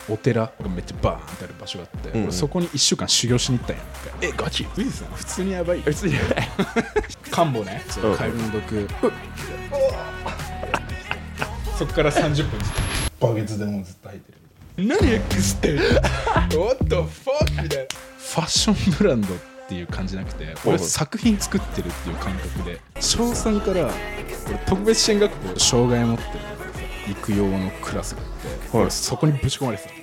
お寺がめっちゃバーンってある場所があって、俺そこに1週間修行しに行ったんやんか。 ガチ普通にやばいよ。 普通にカンボね、そうカエルの毒、そっから30分バケツでもうずっと入ってる。何 X って What the fuck みたいな。ファッションブランドっていう感じなくて、俺作品作ってるっていう感覚で、小3から俺特別支援学校で障害持ってる育養のクラスがあって、俺そこにぶち込まれてた。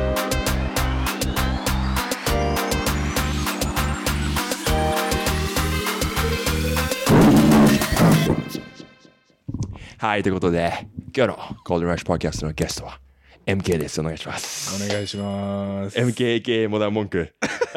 はい、ということで今日のコールドラッシュポッドキャストのゲストは MK です。お願いします。 お願いします。 MKK モダンモンク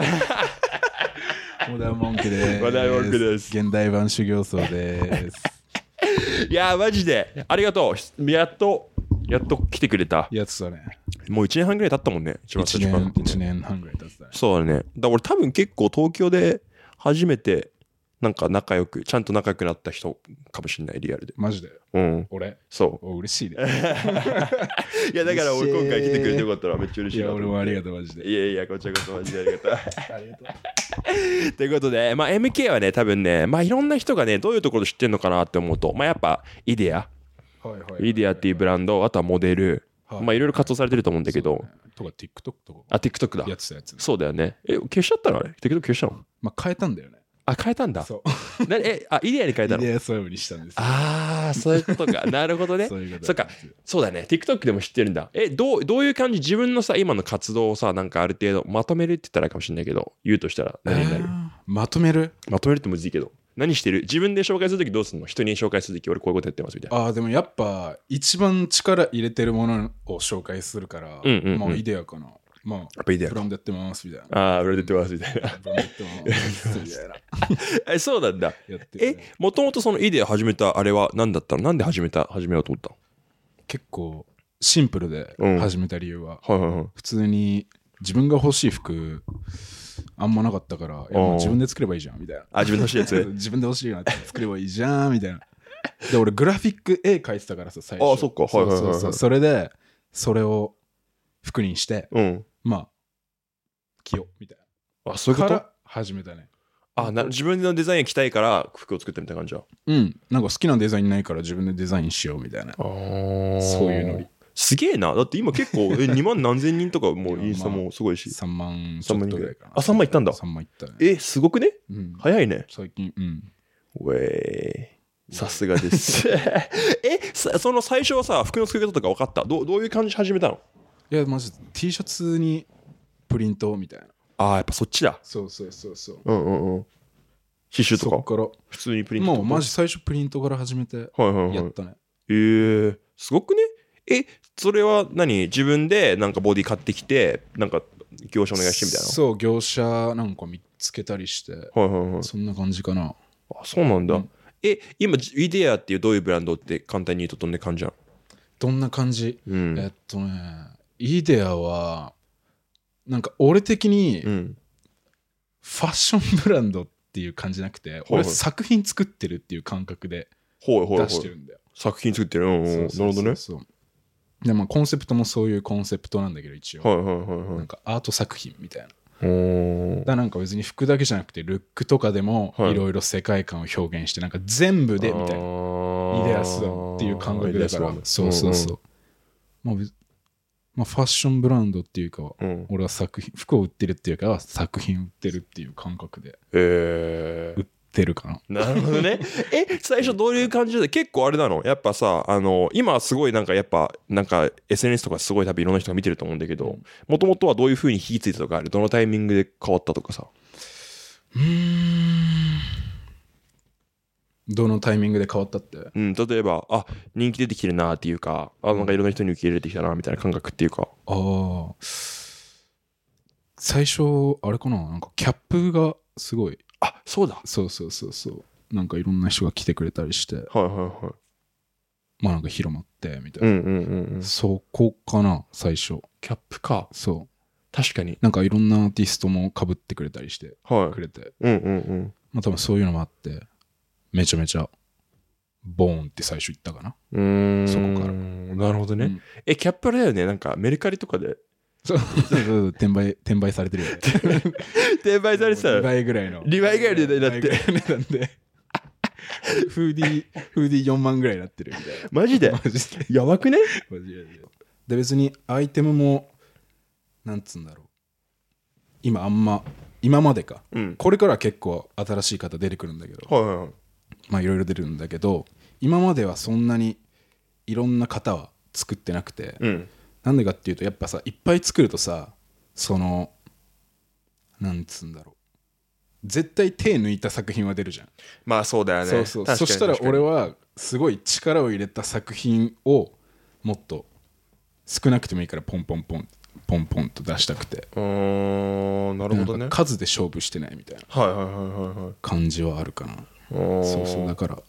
モダンモンクです。 モダンモンクです。 現代版修行僧です。 いやーマジでありがとう。やっと来てくれた。 やつだね。 もう1年半ぐらい経ったもんね。一番最初からってね。 1年半ぐらい経ってたね。 そうだね。だから俺多分結構東京で初めてなんかちゃんと仲良くなった人かもしれない、リアルで。 マジで。 うん。 俺そう。 嬉しいね。 いやだから俺今回来てくれてよかったらめっちゃ嬉しいな。 いや俺もありがとうマジで。 いやこちらこそマジでありがとう。 ありがとう。 ということで、MK はね多分ねいろんな人がねどういうところ知ってるのかなって思うと、やっぱイデアっていうブランド、あとはモデル、いろいろ活動されてると思うんだけど、 とか TikTok とか。 TikTok だ。 やつ。 そうだよね。消しちゃったのあれ TikTok 消したの？ 変えたんだよね。 変えたんだ。 そう。 イデアに変えたの？ イデアそういう風にしたんですよ。 そういうことか。なるほどね。そっか。そうだね。TikTok でも知ってるんだ。どういう感じ？自分のさ今の活動をさなんかある程度まとめるって言ったらいいかもしれないけど、言うとしたら何になる？ まとめるってむずいけど。何してる？自分で紹介するときどうするの？人に紹介するとき俺こういうことやってますみたいな。 でもやっぱ一番力入れてるものを紹介するから、もうイデアかな。やっぱイデアブランドやってますみたいな。 ブランドやってますみたいな。 ブランドやってますみたいな。 そうなんだ。もともとそのイデア始めたあれは何だったの？なんで始めようと思ったの？ 結構シンプルで始めた理由は、普通に自分が欲しい服あんまなかったから、自分で作ればいいじゃんみたいな。 自分で欲しいやつ自分で欲しいなって作ればいいじゃんみたいな。で俺グラフィック絵描いてたからさ最初。 そっか。 そうそれでそれを服にして、着ようみたいな。 そういうことから始めたね。 自分のデザイン着たいから服を作ってみたいな感じだ。 なんか好きなデザインないから自分でデザインしようみたいな。そういうノリ。 すげえな。だって今結構2万何千人とかもうインスタもすごいし。 3万ちょっとぐらいかな。 3万いったんだ。 3万いったね。 すごくね？早いね。 最近。 さすがです。その最初はさ服の作り方とか分かった？どういう感じで始めたの？ いやマジ T シャツにプリントみたいな。 やっぱそっちだ。 そう刺繍とかそっから普通にプリントとか。 もうマジ最初プリントから始めてやったね。 すごくね。それは自分でなんかボディ買ってきてなんか業者お願いしてみたいな。 そう業者なんか見つけたりして、そんな感じかな。 そうなんだ。今イデアっていうどういうブランドって簡単に言うとどんな感じなの？ どんな感じ？イデアはなんか俺的にファッションブランドっていう感じなくて、俺作品作ってるっていう感覚で出してるんだよ。 作品作ってる。なるほどね。 でコンセプトもそういうコンセプトなんだけど一応なんかアート作品みたいな。なんか別に服だけじゃなくてルックとかでもいろいろ世界観を表現してなんか全部でみたいなイデアスっていう感覚だから。そうファッションブランドっていうか、俺は服を売ってるっていうか作品売ってるっていう感覚で売ってるかな。 なるほどね。最初どういう感じで？結構あれなの？やっぱさ今すごいなんかやっぱなんか SNS とかすごい多分いろんな人が見てると思うんだけど、もともとはどういう風に火ついたとかある？どのタイミングで変わったとかさ。 どのタイミングで変わったって？ 例えば人気出てきてるなっていうかなんかいろんな人に受け入れてきたなみたいな感覚っていうか。 最初あれかな、なんかキャップがすごい。 そうだ。 そうなんかいろんな人が来てくれたりして、なんか広まってみたいな。そこかな最初。 キャップか。 そう確かに。 なんかいろんなアーティストも被ってくれたりしてくれて、多分そういうのもあってめちゃめちゃボーンって最初言ったかな。そこから。 なるほどね。キャップあれだよね。なんかメルカリとかでそう転売されてるよね。 転売されてた 2 ら倍ぐらいの 2倍ぐらいでだっ 2倍ぐらいての値段でフーディー4万ぐらいになってるみたいな。 マジでマジでやばくね？ マジで別にアイテムもなんつうんだろう、今までか、 うんこれからは結構新しい方出てくるんだけど、 はいはいはい。 まあいろいろ出るんだけど、今まではそんなにいろんな型は作ってなくて、 うんなんでかっていうとやっぱさ、いっぱい作るとさ、そのなんつうんだろう、絶対手抜いた作品は出るじゃん。 まあそうだよね。 そう確かにそしたら確かに俺はすごい力を入れた作品をもっと少なくてもいいからポンポンポンポンポンと出したくて、 なるほどね。 なんか数で勝負してないみたいなはいはいはいはいはい。 感じはあるかな。 そうそうだから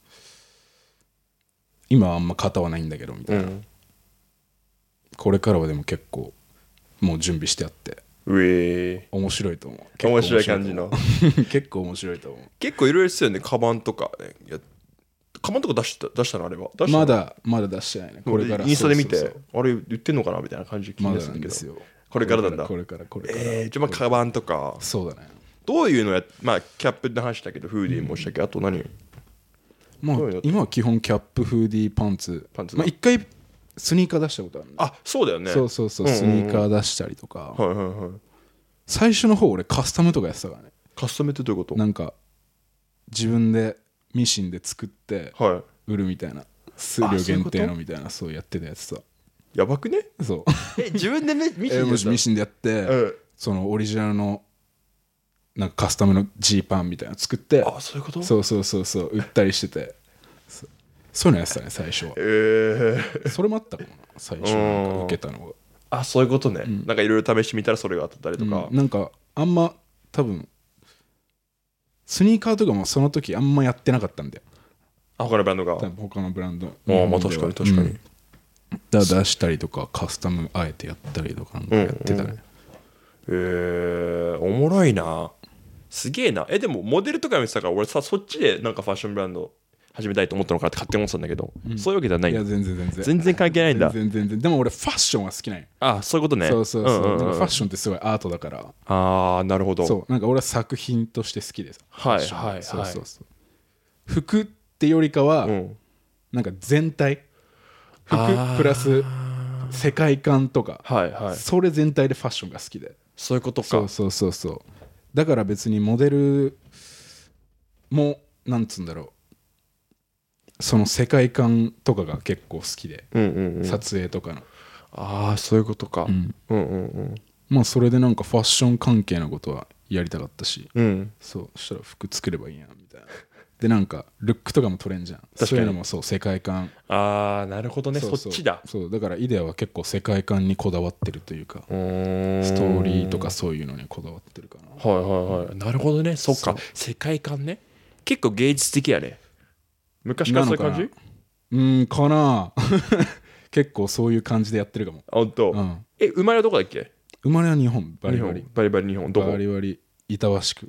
今はあんま型はないんだけどみたいな、これからはでも結構もう準備してあって面白いと思う。 面白い感じの結構面白いと思う。 結構いろいろですよね。カバンとかね。カバンとか出したのあれば出したのまだ出してないね。これからインスタで見てそうあれ言ってんのかなみたいな感じで気になるんですけど、これからなんだ。 これからじゃあまあカバンとかそうだね。 どういうのまあキャップの話だけどフーディーもしたけど、あと何？ まあ今は基本キャップ、フーディー、パンツまあ一回スニーカー出したことあるんだ。 あ、そうだよね。 そうスニーカー出したりとか、 はいはいはい。 最初の方俺カスタムとかやってたからね。 カスタムってどういうこと？ なんか自分でミシンで作ってはい売るみたいな、数量限定のみたいな、そうやってたやつさ。 やばくね？ そう自分でミシンでやったもしミシンでやって、そのオリジナルのなんかカスタムのジーパンみたいなの作って、 あ、そういうこと？ そう売ったりしてて、そういうのやってたね最初は。それもあったかもな最初なんか受けたのが。 あ、そういうことね。なんかいろいろ試してみたらそれが当たったりとか、 なんかあんま多分スニーカーとかもその時あんまやってなかったんだよ。 他のブランドが。 他のブランド。 まあ確かに確かに。 出したりとかカスタムあえてやったりとかなんかやってたね。 おもろいな。すげえな。でもモデルとか見てたから俺さ、そっちでなんかファッションブランド始めたいと思ったのかって勝手に思ってたんだけど、そういうわけではないんだ。 いや全然関係ないんだ。 全然でも俺ファッションは好きなんよ。 あ、そういうことね。 そうなんかファッションってすごいアートだから。 ああ、なるほど。 そうなんか俺は作品として好きです。 はいはい。 そう服ってよりかは、なんか全体、服プラス世界観とか、それ全体でファッションが好きで。 そういうことか。 そうだから別にモデルもなんつうんだろう、その世界観とかが結構好きで、撮影とかの。 ああ、そういうことか。 まあそれでなんかファッション関係のことはやりたかったし、そしたら服作ればいいやみたいな。でなんかルックとかも取れんじゃん。そういうのもそう世界観。 ああ、なるほどね。そっちだ。 そうだからイデアは結構世界観にこだわってるというか、ストーリーとかそういうのにこだわってるかな。 はいなるほどね。そっか、世界観ね。結構芸術的やね。昔からそういう感じ？ かな結構そういう感じでやってるかも。 本当。生まれはどこだっけ？ 生まれは日本。バリバリ日本。どこ？ バリバリ板橋区。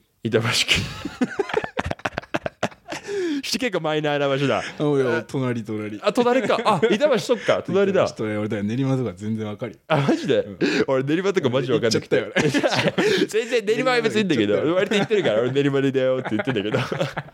結構マイナーな場所だ。 隣。 あ、隣か。あ、板橋、そっか、隣だ。 俺だよ、練馬とか全然わかる。 あ、マジで？俺練馬とかマジわかんなくて。全然練馬は別にいいんだけど、割と言ってるから俺練馬でだよって言ってんだけど。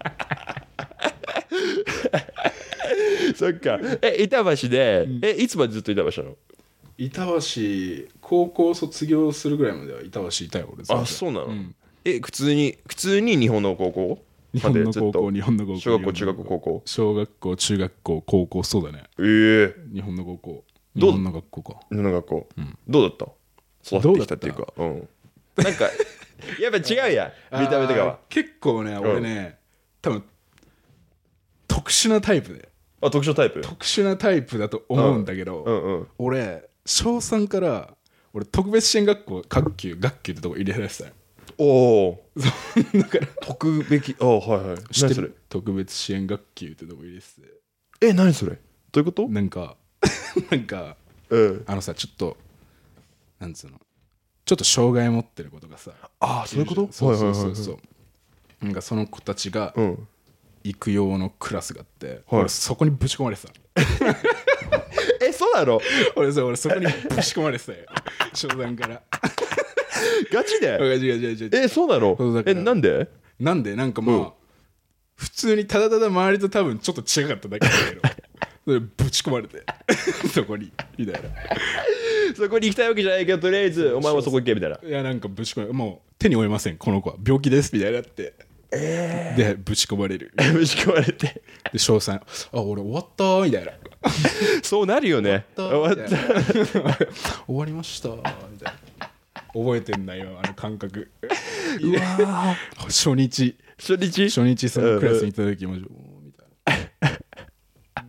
そっか。板橋で、いつまでずっと板橋なの？ 板橋、高校卒業するぐらいまでは板橋いたよ俺。 あ、そうなの？普通に日本の高校？ 日本の高校。 小学校、中学校、高校。 小学校、中学校、高校、そうだね。日本の高校。日本の学校か。 日本の学校。どうだった？育ってきたっていうか。なんか、やっぱ違うやん。見た目とかは。 結構ね、俺ね、多分、特殊なタイプで。 あ、特殊なタイプだと思うんだけど、俺、小3から、俺、特別支援学校、学級ってとこ入れられてたよ。 おお。だから特別、 知ってる？特別支援学級ってとこ入れてて。何それ？どういうこと？ なんかあのさ、ちょっとなんつうの、ちょっと障害持ってる子とかさ。 あ、そういうこと？ そうなんかその子たちが行く用のクラスがあって、俺そこにぶち込まれてた。 そうなの？ 俺そこにぶち込まれてたよ翔さんからガチで？ ガチそうなの？ そうだからなんでなんかまあ、普通にただ周りと多分ちょっと違かっただけだけどそれぶち込まれてそこにみたいな、 そこに行きたいわけじゃないけどとりあえずお前はそこ行けみたいな。 いやなんかぶち込まれ、もう手に負えませんこの子は病気ですみたいになって、でぶち込まれるぶち込まれて、 で翔さん俺終わったみたいなそうなるよね。終わった終わりましたみたいな、覚えてんだよあの感覚うわ初日そのクラスにいた時もみたいな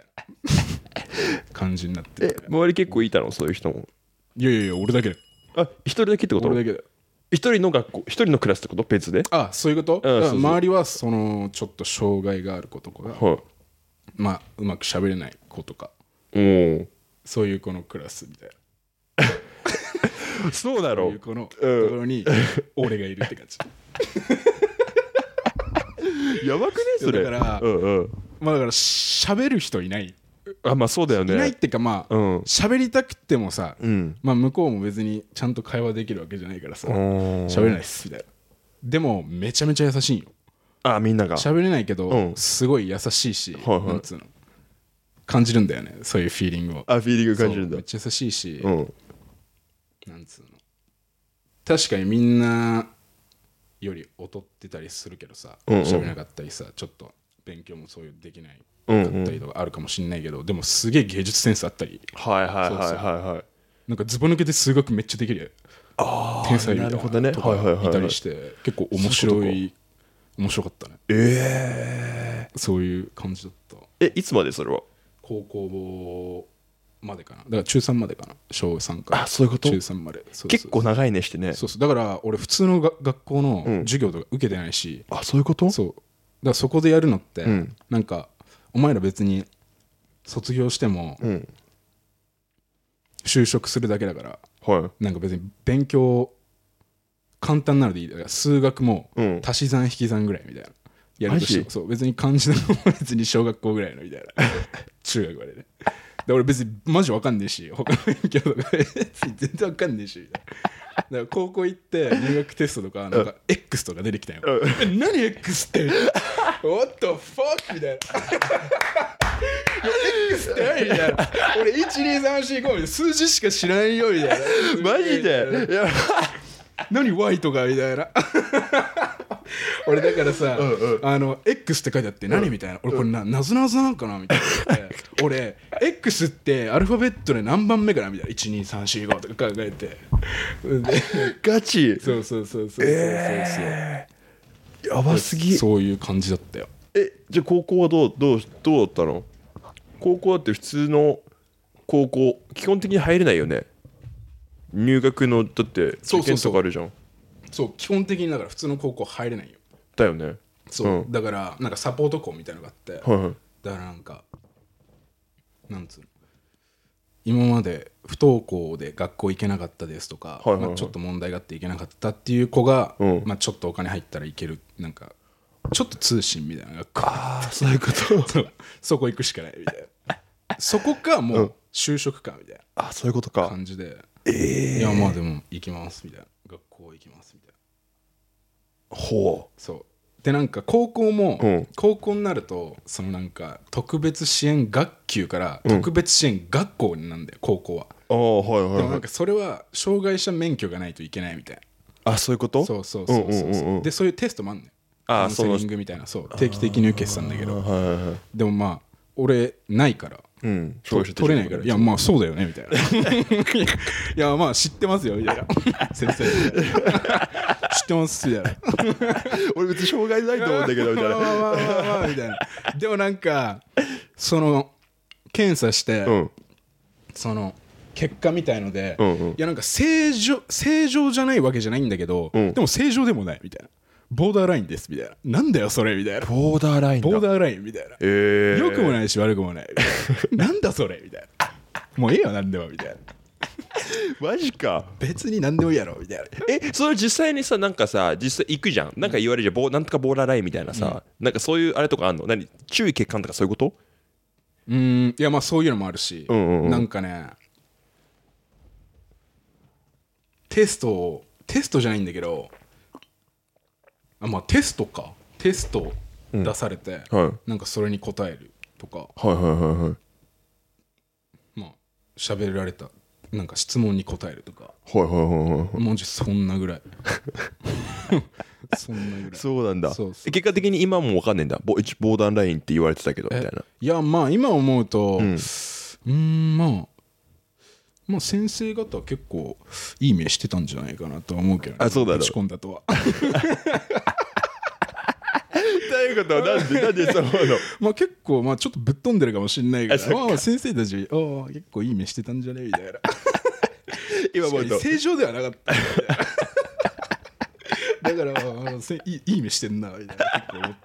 感じになって周り結構いたのそういう人も？ いや俺だけあ、一人だけってこと？ 俺だけだよ。 一人の学校、一人のクラスってこと？別で？ そういうこと、 そうそう周りはそのちょっと障害がある子とかが、 はい。 まあうまく喋れない子とか、そういう子のクラスみたいなそうだろう。 そういう子のところに俺がいるって感じやばくねそれ。 だから、まあだから喋る人いない、 まあそうだよね。 いないってかまあ喋りたくてもさ、まあ向こうも別にちゃんと会話できるわけじゃないからさ、喋れないっすみたいな。でもめちゃめちゃ優しいよ。 みんなが喋れないけど、すごい優しいし、なんつうの感じるんだよね、そういうフィーリングを。 フィーリング感じるんだ。 めっちゃ優しいし、なんつうの、確かにみんなより劣ってたりするけどさ、喋れなかったりさ、ちょっと勉強もそういうできないかったりとかあるかもしんないけど、でもすげえ芸術センスあったり、なんかズボ抜けて数学めっちゃできる天才みたいなとかいたりして、結構面白かったね。そういう感じだった。 いつまでそれは？ 高校までかな、だから中3までかな、小3からそういうこと？ 中3まで。 結構長いねしてね。 そうだから俺普通の学校の授業とか受けてないし、 そういうこと？ そうだからそこでやるのって、なんかお前ら別に卒業しても就職するだけだから、なんか別に勉強簡単なのでいい。だから数学も足し算引き算ぐらいみたいなやるとしても、そう別に漢字の別に小学校ぐらいのみたいな中学までね。で俺別にマジわかんねえし、他の勉強とか全然わかんねえしみたいな。だから高校行って入学テストとかなんか X とか出てきたよ。何 X って What the fuck みたいなX って何みたいな。俺12345みたいな数字しか知らないよみたいな。 マジで？ 何 Y とかみたいな俺だからさ、X って書いてあって何みたいな。俺これなぞなぞなんかなみたいな俺 X ってアルファベットで何番目かなみたいな、12345とか考えてガチ？ そうやばすぎ。 そういう感じだったよ。 じゃあ高校はどうだったの？高校だって普通の高校基本的に入れないよね。入学のだって受験とかあるじゃん。 そう基本的にだから普通の高校入れないよ。 だよね。 そう、だからなんかサポート校みたいなのがあって、だからなんかなんつうの、今まで不登校で学校行けなかったですとか、ちょっと問題があって行けなかったっていう子が、ちょっとお金入ったら行ける、なんかちょっと通信みたいな学校。 そういうことそこ行くしかないみたいなそこかもう就職かみたいなそういうことか感じで、いやまあでも行きますみたいな、学校行きますみたいな。そうでなんか高校も、高校になるとそのなんか特別支援学級から特別支援学校になんだよ、高校は。でもなんかそれは障害者免許がないといけないみたいな。 そういうこと？ そうでそういうテストもあんねん、カウンセリングみたいな。そう定期的に受けてたんだけど、でもまあ俺ないから取れないから、いやまあそうだよねみたいないやまあ知ってますよみたいな先生知ってますみたいな俺別に障害ないと思うんだけどみたいなまあみたいな。でもなんかその検査して、その結果みたいので、いやなんか正常じゃないわけじゃないんだけど、でも正常でもないみたいな、ボーダーラインですみたいな。なんだよそれみたいな。 ボーダーラインみたいな。良くもないし悪くもないみたいななんだそれみたいな。もういいよなんでもみたいな。 マジか。 別に何でもいいやろみたいな。 それ実際にさ、なんかさ実際行くじゃん、なんか言われるじゃん、なんとかボーダーラインみたいなさ、なんかそういうあれとかあんの？注意欠陥とかそういうこと？ いやまあそういうのもあるし、なんかねテストじゃないんだけど、まあテスト出されて、なんかそれに答えるとか、まあ喋られたなんか質問に答えるとか、マジそんなぐらいそんなぐらい。 そうなんだ。 そう結果的に今も分かんねえんだ。ボーダーラインって言われてたけどみたいな。 いやまあ今思うとまあ先生方は結構いい目してたんじゃないかなとは思うけどね。 そうだろう。 打ち込んだとはということはなんでそう思うのまあ結構まあちょっとぶっ飛んでるかもしれないけど、先生たち結構いい目してたんじゃねみたいな今思うと正常ではなかっただからいい目してんなみたいな結構思った。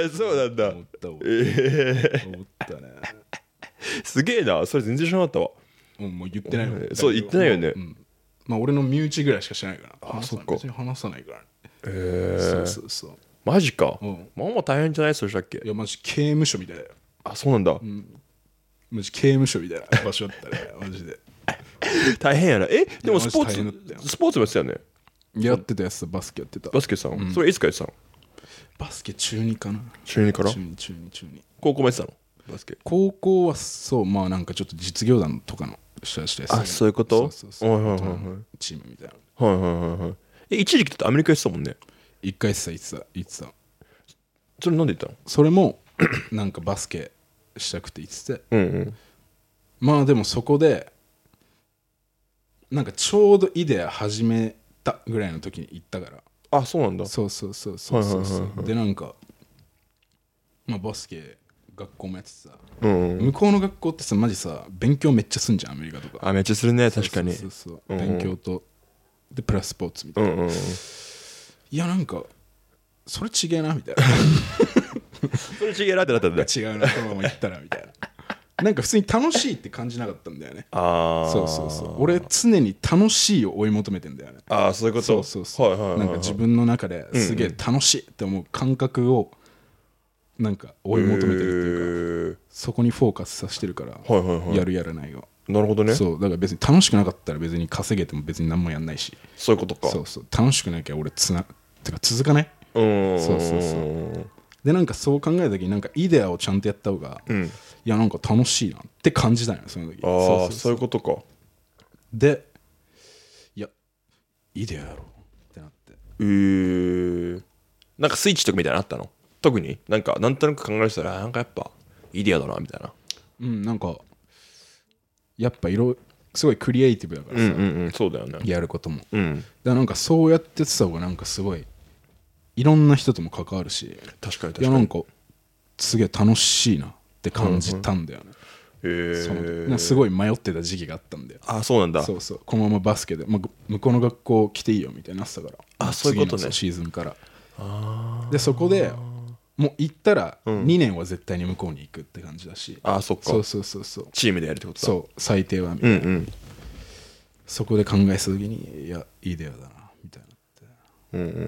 そうなんだ。 思ったね。 すげえな、それ全然知らなかったわ。 もう言ってないよ。 そう言ってないよね。 まあ俺の身内ぐらいしか知らないから。 そっか。 別に話さないからね。 そうマジか。まあ大変じゃないそれしたっけ。 いやマジ刑務所みたいだよ。 そうなんだ。 マジ刑務所みたいな場所だったねマジで。 大変やな。でもスポーツもやってたよね。 やってたやつ、バスケやってた。 バスケさん、それいつからやってたの？ バスケ中2かな。 中2から？ 中2。 高校もやってたの？バスケ。 高校はそう、まあなんかちょっと実業団とかのしたやつ。 そういうこと？ そう。 チームみたいな。 一時期ってアメリカやってたもんね。 一回言ってた。 それなんで言ったの？ それもなんかバスケしたくて言ってて。まあでもそこでなんかちょうどイデア始めたぐらいの時に行ったから。 そうなんだ。 そうでなんかまあバスケ学校もやっててさ、向こうの学校ってさマジさ勉強めっちゃすんじゃんアメリカとか。 めっちゃするね確かに。 そう勉強とでプラススポーツみたいな。いやなんかそれ違えなみたいなそれ違えなってなったんだ。 違うなこのまま行ったらみたいな。なんか普通に楽しいって感じなかったんだよね。そう俺常に楽しいを追い求めてんだよね。 そういうこと。 そうなんか自分の中ですげえ楽しいって思う感覚をなんか追い求めてるっていうか、そこにフォーカスさせてるから、やるやらないが。 なるほどね。 そうだから別に楽しくなかったら別に稼げても別に何もやんないし。 そういうことか。 そう楽しくなきゃ俺てか続かない。そうでなんかそう考えた時になんかイデアをちゃんとやった方が、いやなんか楽しいなって感じたのよその時。 そういうことか。 でいやイデアやろうってなって。 なんかスイッチとかみたいなのあったの？特になんとなく考えてたらなんかやっぱイデアだなみたいな。 なんかやっぱすごいクリエイティブだからさ。 そうだよね。 やることも。だからなんかそうやってた方がなんかすごいいろんな人とも関わるし。 確かに。 いやなんかすげえ楽しいなって感じたんだよね。すごい迷ってた時期があったんだよ。 そうなんだ。 そうこのままバスケで、向こうの学校来ていいよみたいになってたから。 そういうことね。 次のシーズンから。でそこでもう行ったら2年は絶対に向こうに行くって感じだし。 そっか。 そうチームでやるってことだ。 そう最低はみたいな。そこで考えた時にいやイデアだなみたいなって。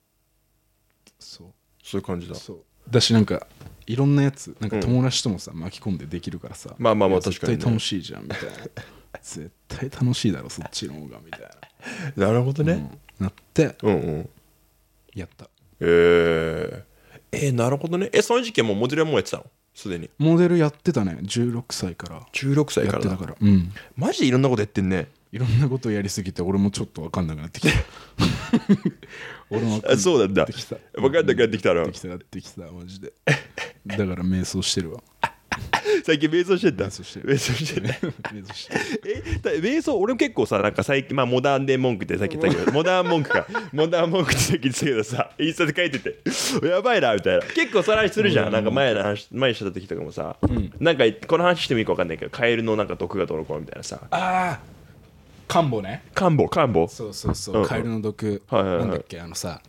そういう感じだ。 だしなんかいろんなやつなんか友達ともさ巻き込んでできるからさ。 確かに。 絶対楽しいじゃんみたいな。絶対楽しいだろそっちの方がみたいな。なるほどね。 なってやった。 なるほどね。その時期はもうモデルはもうやってたの？すでにモデルやってたね。16歳から 16歳からやってたから。 マジでいろんなことやってんね。 いろんなことやりすぎて俺もちょっと分かんなくなってきた。俺もそうなんだ。分かんなくなってきたの。 なってきたマジで。だから瞑想してるわ。 最近瞑想してた。 瞑想してる。 瞑想俺も結構さなんか最近モダンデン文句ってさっき言ったけどモダン文句ってさっき言ったけどさインスタで書いててやばいなみたいな結構その話するじゃん。なんか前した時とかもさ、なんかこの話してもいいか分かんないけどカエルのなんか毒がどうのこうのみたいなさ。 カンボね。 カンボそうカエルの毒なんだっけさ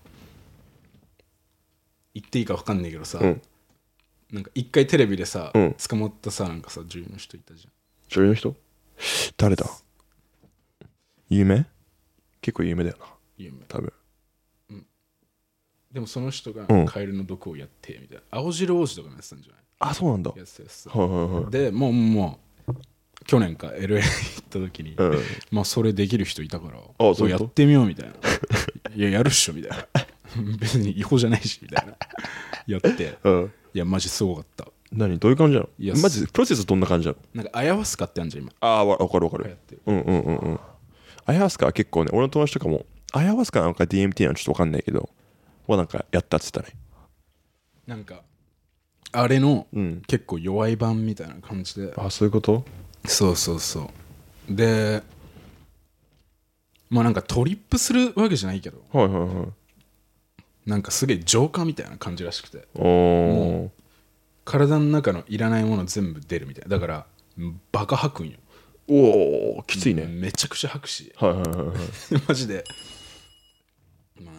言っていいか分かんないけどさ、なんか一回テレビでさ捕まったさなんかさ女優の人いたじゃん。 女優の人誰だ？有名？結構有名だよな。 有名多分。 でもその人がうんカエルの毒をやってみたいな、青白王子とかもやってたんじゃない？ あ、そうなんだ。 やってたやつ。 はいはいはい。 でもう去年か LA 行った時に、 うん。 まあそれできる人いたからそういうことやってみようみたいな。いややるっしょみたいな。別に違法じゃないしみたいな。やってうん。 いやマジすごかった。 何どういう感じなの？ いやまずプロセスどんな感じなの？ なんかアヤワスカってあるじゃん今。 ああ、わかるわかる。 流行ってる。 うんうんうんうん。アヤワスカは結構ね、俺の友達とかも、アヤワスカなのか DMT なのかちょっとわかんないけど、なんかやったって言ってたね。 なんかあれのうん。 結構弱い版みたいな感じで。 あ、そういうこと？ そうそうそうでまあなんかトリップするわけじゃないけど、 はいはいはい。 なんかすげえ浄化みたいな感じらしくて、 おー。 体の中のいらないもの全部出るみたいな。だからバカ吐くんよ。 おー、きついね。 めちゃくちゃ吐くしはいはいはいはい。 マジで、まあ、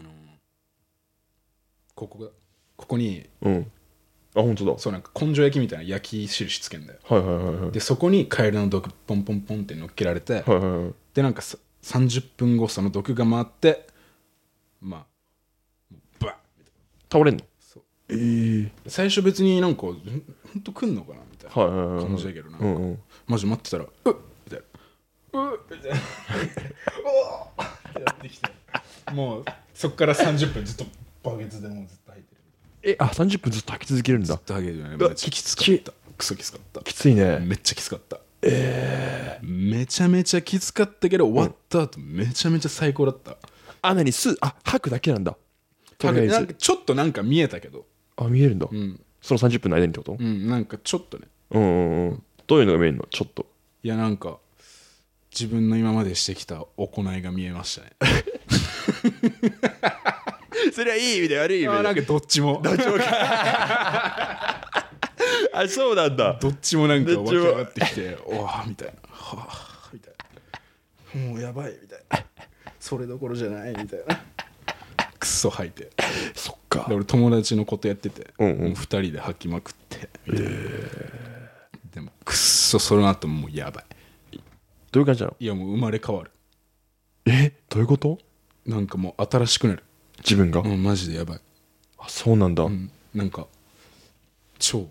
ここにうん。あ、本当だ。 そうなんか根性焼きみたいな焼き印つけんだよ。 はいはいはいはい。 でそこにカエルの毒ポンポンポンって乗っけられて、 はいはいはい。 でなんか30分後その毒が回ってまあもうバッ倒れんの？ そう最初別になんかほんと来んのかなみたいはいはいはいはい。 な感じだけどなんか、 うんうん。 マジ待ってたらみたいなみたいなおーってやってきて、もうそっから30分ずっとバケツでもうずっと吐いてる。 30分ずっと吐き続けるんだ。 ずっと吐いてるね。 うわめっちゃきつかった。クソきつかった。 きついね。 めっちゃきつかった。めちゃめちゃきつかったけど終わった後めちゃめちゃ最高だった。 吐くだけなんだ。 なんかちょっとなんか見えたけど、 あ、見えるんだ。 うんその30分の間にってこと？ なんかちょっとね、 うんうんうん。どういうのが見えるの？ちょっと。 いやなんか自分の今までしてきた行いが見えましたね。 それはいい意味で悪い意味で。 なんかどっちもあ、そうなんだ。 どっちもなんか湧きどっちも上がってきておわみたいな、はあみたいな、もうやばいみたいな、それどころじゃないみたいな、クソ吐いて。 そっか。 で俺友達のことやってて、 うんうんもう2人で吐きまくってみたいな、でもくっそその後もうやばい。 どういう感じなの？ いやもう生まれ変わる。 どういうこと？ なんかもう新しくなる。 自分が。 マジでやばい。 あ、そうなんだ。 なんか超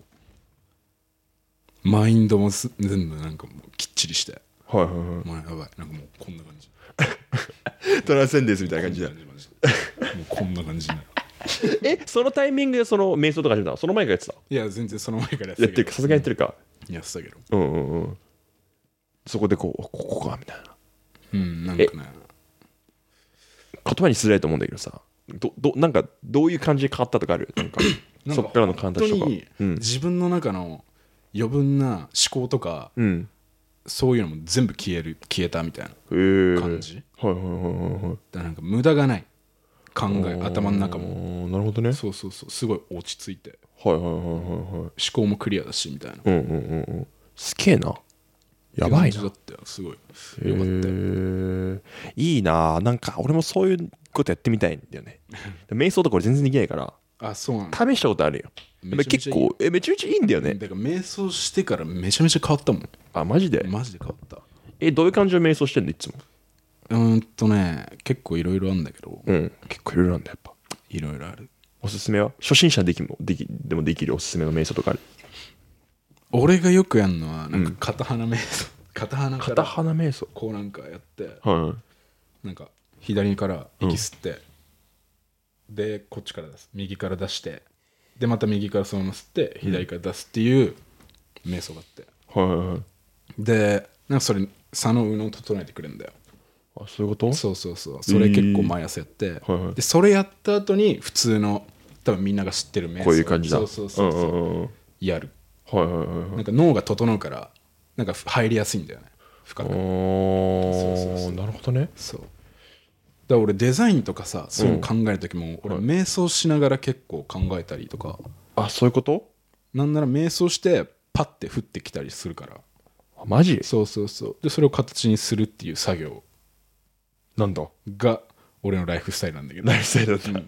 マインドも全部なんかもうきっちりして、 はいはいはい。 もうやばい。なんかもうこんな感じ。 トランセンデンスみたいな感じだ。 マジでもうこんな感じになる。 そのタイミングでその瞑想とか始めたの？その前からやってた？ いや全然その前からやってたけど。 やってるか、さすがにやってるか。 やってたけど。 うんうんうん。そこでここかみたいな。 なんかね。 言葉にしづらいと思うんだけどさ、なんかどういう感じで変わったとかある？なんかそっからの感じとか。 本当に自分の中の余分な思考とか、そういうのも全部消えたみたいな感じ。 はいはいはいはいはい。 だなんか無駄がない考え、頭の中も。 なるほどね。 そうそうそう、すごい落ち着いて、 はいはいはいはいはい。 思考もクリアだしみたいな。 すげえな。やばいな。 だったよ、すごい。よかったよ。 いいな。なんか俺もそういうことやってみたいんだよね。瞑想とか俺全然できないから。 あ、そうなんだ。 試したことあるよ。結構めちゃめちゃいいんだよね。 だから瞑想してからめちゃめちゃ変わったもん。 あ、マジで？ マジで変わった。 どういう感じの瞑想してんのいつも？ 結構いろいろあるんだけど。 結構いろいろなんだやっぱ。 いろいろある。 おすすめは？初心者でもできるおすすめの瞑想とかある？ 俺がよくやるのはなんか片鼻瞑想。片鼻瞑想。 こうなんかやって、なんか左から息吸って、でこっちから出す、右から出して、でまた右からそのまま吸って左から出すっていう瞑想があって、でなんかそれ左の右脳を整えてくれるんだよ。 あ、そういうこと？ そうそうそう、それ結構毎朝やって、でそれやった後に普通の多分みんなが知ってる瞑想、 こういう感じだ。 そうやる。なんか脳が整うからなんか入りやすいんだよね、深く。 なるほどね。 そうだから俺デザインとかさ、そういうの考える時も俺瞑想しながら結構考えたりとか。 あ、そういうこと？ なんなら瞑想してパッて降ってきたりするから。 あ、マジ？ そうそうそう。でそれを形にするっていう作業なんだが俺のライフスタイルなんだけど。 ライフスタイルだった。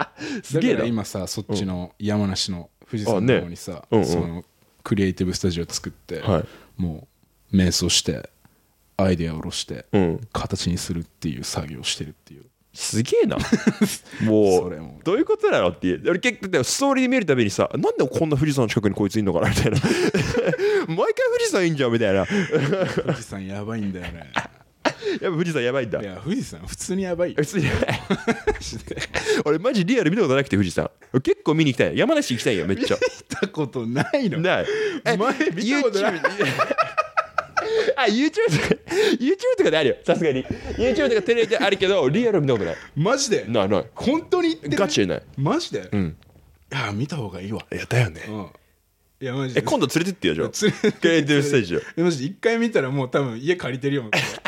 すげえな。 だから今さ、そっちの山梨の富士山の方にさ、そのクリエイティブスタジオ作って、もう瞑想してアイデアを下ろして、形にするっていう作業をしてるっていう。 すげえなもそうれもどういうことなのっていう俺結構ストーリー見るたびにさなんでこんな富士山の近くにこいついんのかなみたいな毎回富士山いいんじゃんみたいな富士山やばいんだよね。 やっぱ富士山やばいんだいや富士山普通にやばいよ。 普通に俺マジリアル見たことなくて富士山結構見に行きたい山梨行きたいよめっちゃ見たことないの。 ない前見たことない。 YouTube あ YouTube とかであるよさすがに YouTube とかテレビであるけどリアル見たことないマジでない本当に言ってる。 ガチでないマジで。 うんいや見た方がいいわ。 いやだよねうん。いやマジで今度連れてってよじゃあ連れてゲームステージよマジで一回見たらもう多分家借りてるよ。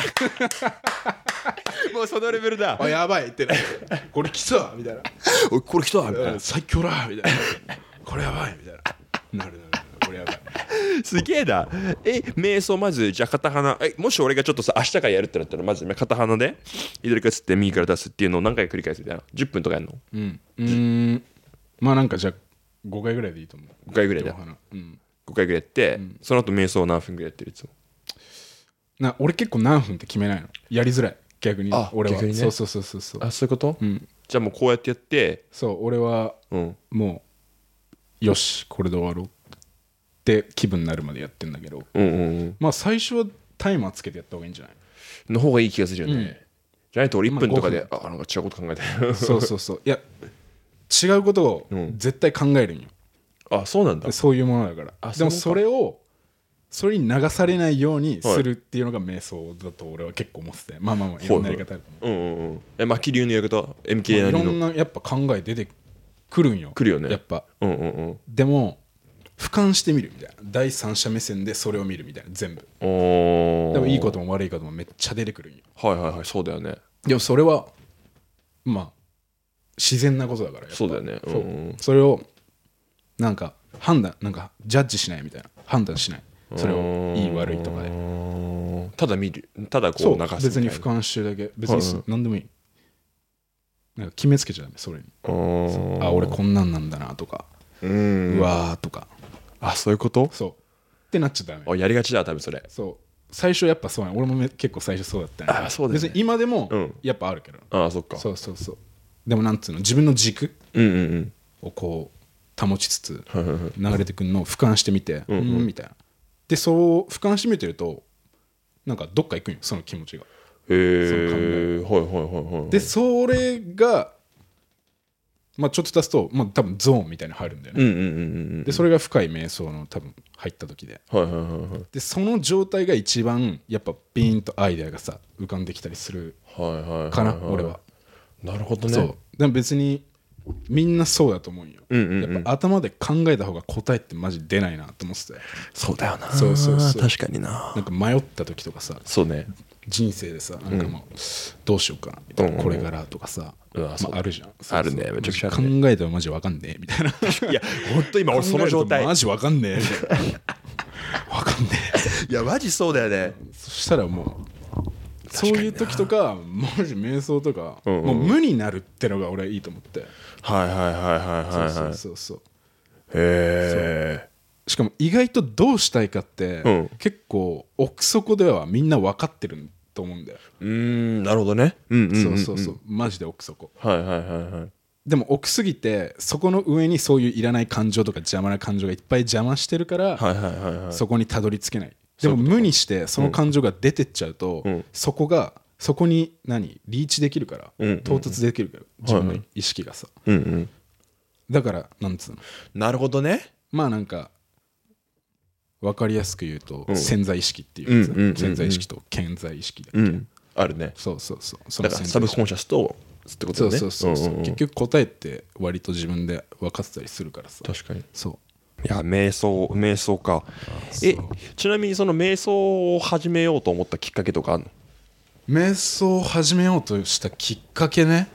もうそのレベルだあやばいってなこれ来たみたいな。 おいこれ来たみたいな最強だみたいな。これやばいみたいな。なるこれやばい。 すげえな瞑想まずじゃあ片鼻もし俺がちょっとさ明日からやるってなったらまず片鼻で左から吸って右から出すっていうのを何回繰り返すみたいな10分とかやるのまあなんかじゃあ5回ぐらいでいいと思う。 5回ぐらいだ 5 5回ぐらいやって、その後瞑想何分ぐらいやってるいつも俺結構何分って決めないの。やりづらい逆に。俺は逆にねそうそうそうあそういうこと、 うん、 じゃあもうこうやってやってそう俺はもうよしこれで終わろうって気分になるまでやってんだけど、まあ最初はタイマーつけてやった方がいいんじゃないの方がいい気がするよね、じゃないと俺1分とかで、なんか違うこと考えてそういや違うことを絶対考えるんよ、 あそうなんだそういうものだから。でもそれに流されないようにするっていうのが瞑想だと俺は結構思ってて、まあいろんなやり方あると思う。 マキ流のやり方 MK なりのいろんなやっぱ考え出てくるんよ。 来るよねやっぱでも俯瞰してみるみたいな、第三者目線でそれを見るみたいな、全部でもいいことも悪いこともめっちゃ出てくるんよ。 はいそうだよね。 でもそれはまあ自然なことだからやっぱそうだよね、 それをなんかなんかジャッジしないみたいな、判断しない、それをいい悪いとかでただ見る、ただこう流すみたいな。 別に俯瞰してるだけ、別に何でもいい、なんか決めつけちゃダメそれに。あ俺こんなんなんだなとかうわーとかそういうことそうってなっちゃダメ。 やりがちだ多分それ。 そう最初やっぱそうなの。俺も結構最初そうだったね。 そうだよね。 別に今でもやっぱあるけど、 そっか。 そうでもなんつうの、自分の軸をこう保ちつつ流れてくるのを俯瞰してみてみたいな。でそう俯瞰してみてるとなんかどっか行くんよその気持ちが。でそれがまあちょっと経つとまあ多分ゾーンみたいに入るんだよね。でそれが深い瞑想の多分入った時で、でその状態が一番やっぱビーンとアイデアがさ浮かんできたりするかな俺は。 なるほどね。 そうでも別にみんなそうだと思うよ。やっぱ頭で考えた方が答えってマジ出ないなと思ってて。 そうだよな。 そう確かにな。 なんか迷った時とかさ、 そうね、 人生でさなんかもうどうしようかなみたいな、これからとかさあるじゃん。 あるね、めちゃくちゃあるね。 考えたらマジわかんねえみたいな。 いや本当今俺その状態マジわかんねえみたいな。わかんねえ。いやマジそうだよね。 そしたらもうそういう時とかマジ瞑想とかもう無になるってのが俺はいいと思って。そうへえ。しかも意外とどうしたいかって結構奥底ではみんな分かってると思うんだよ。 なるほどね。 そうマジで奥底。 はいでも奥すぎてそこの上にそういういらない感情とか邪魔な感情がいっぱい邪魔してるからそこにたどり着けない。でも無にしてその感情が出てっちゃうとそこにリーチできるから到達できるから自分の意識がさ。だからなんつうの。 なるほどね。 まあなんか分かりやすく言うと潜在意識っていうやつ、潜在意識と顕在意識だっけ、 あるね。 そうだからサブコンシャスとってことね。 そう結局答えって割と自分で分かってたりするからさ。 確かに。 そういや瞑想か。ちなみにその瞑想を始めようと思ったきっかけとかあるの？ 瞑想を始めようとしたきっかけね。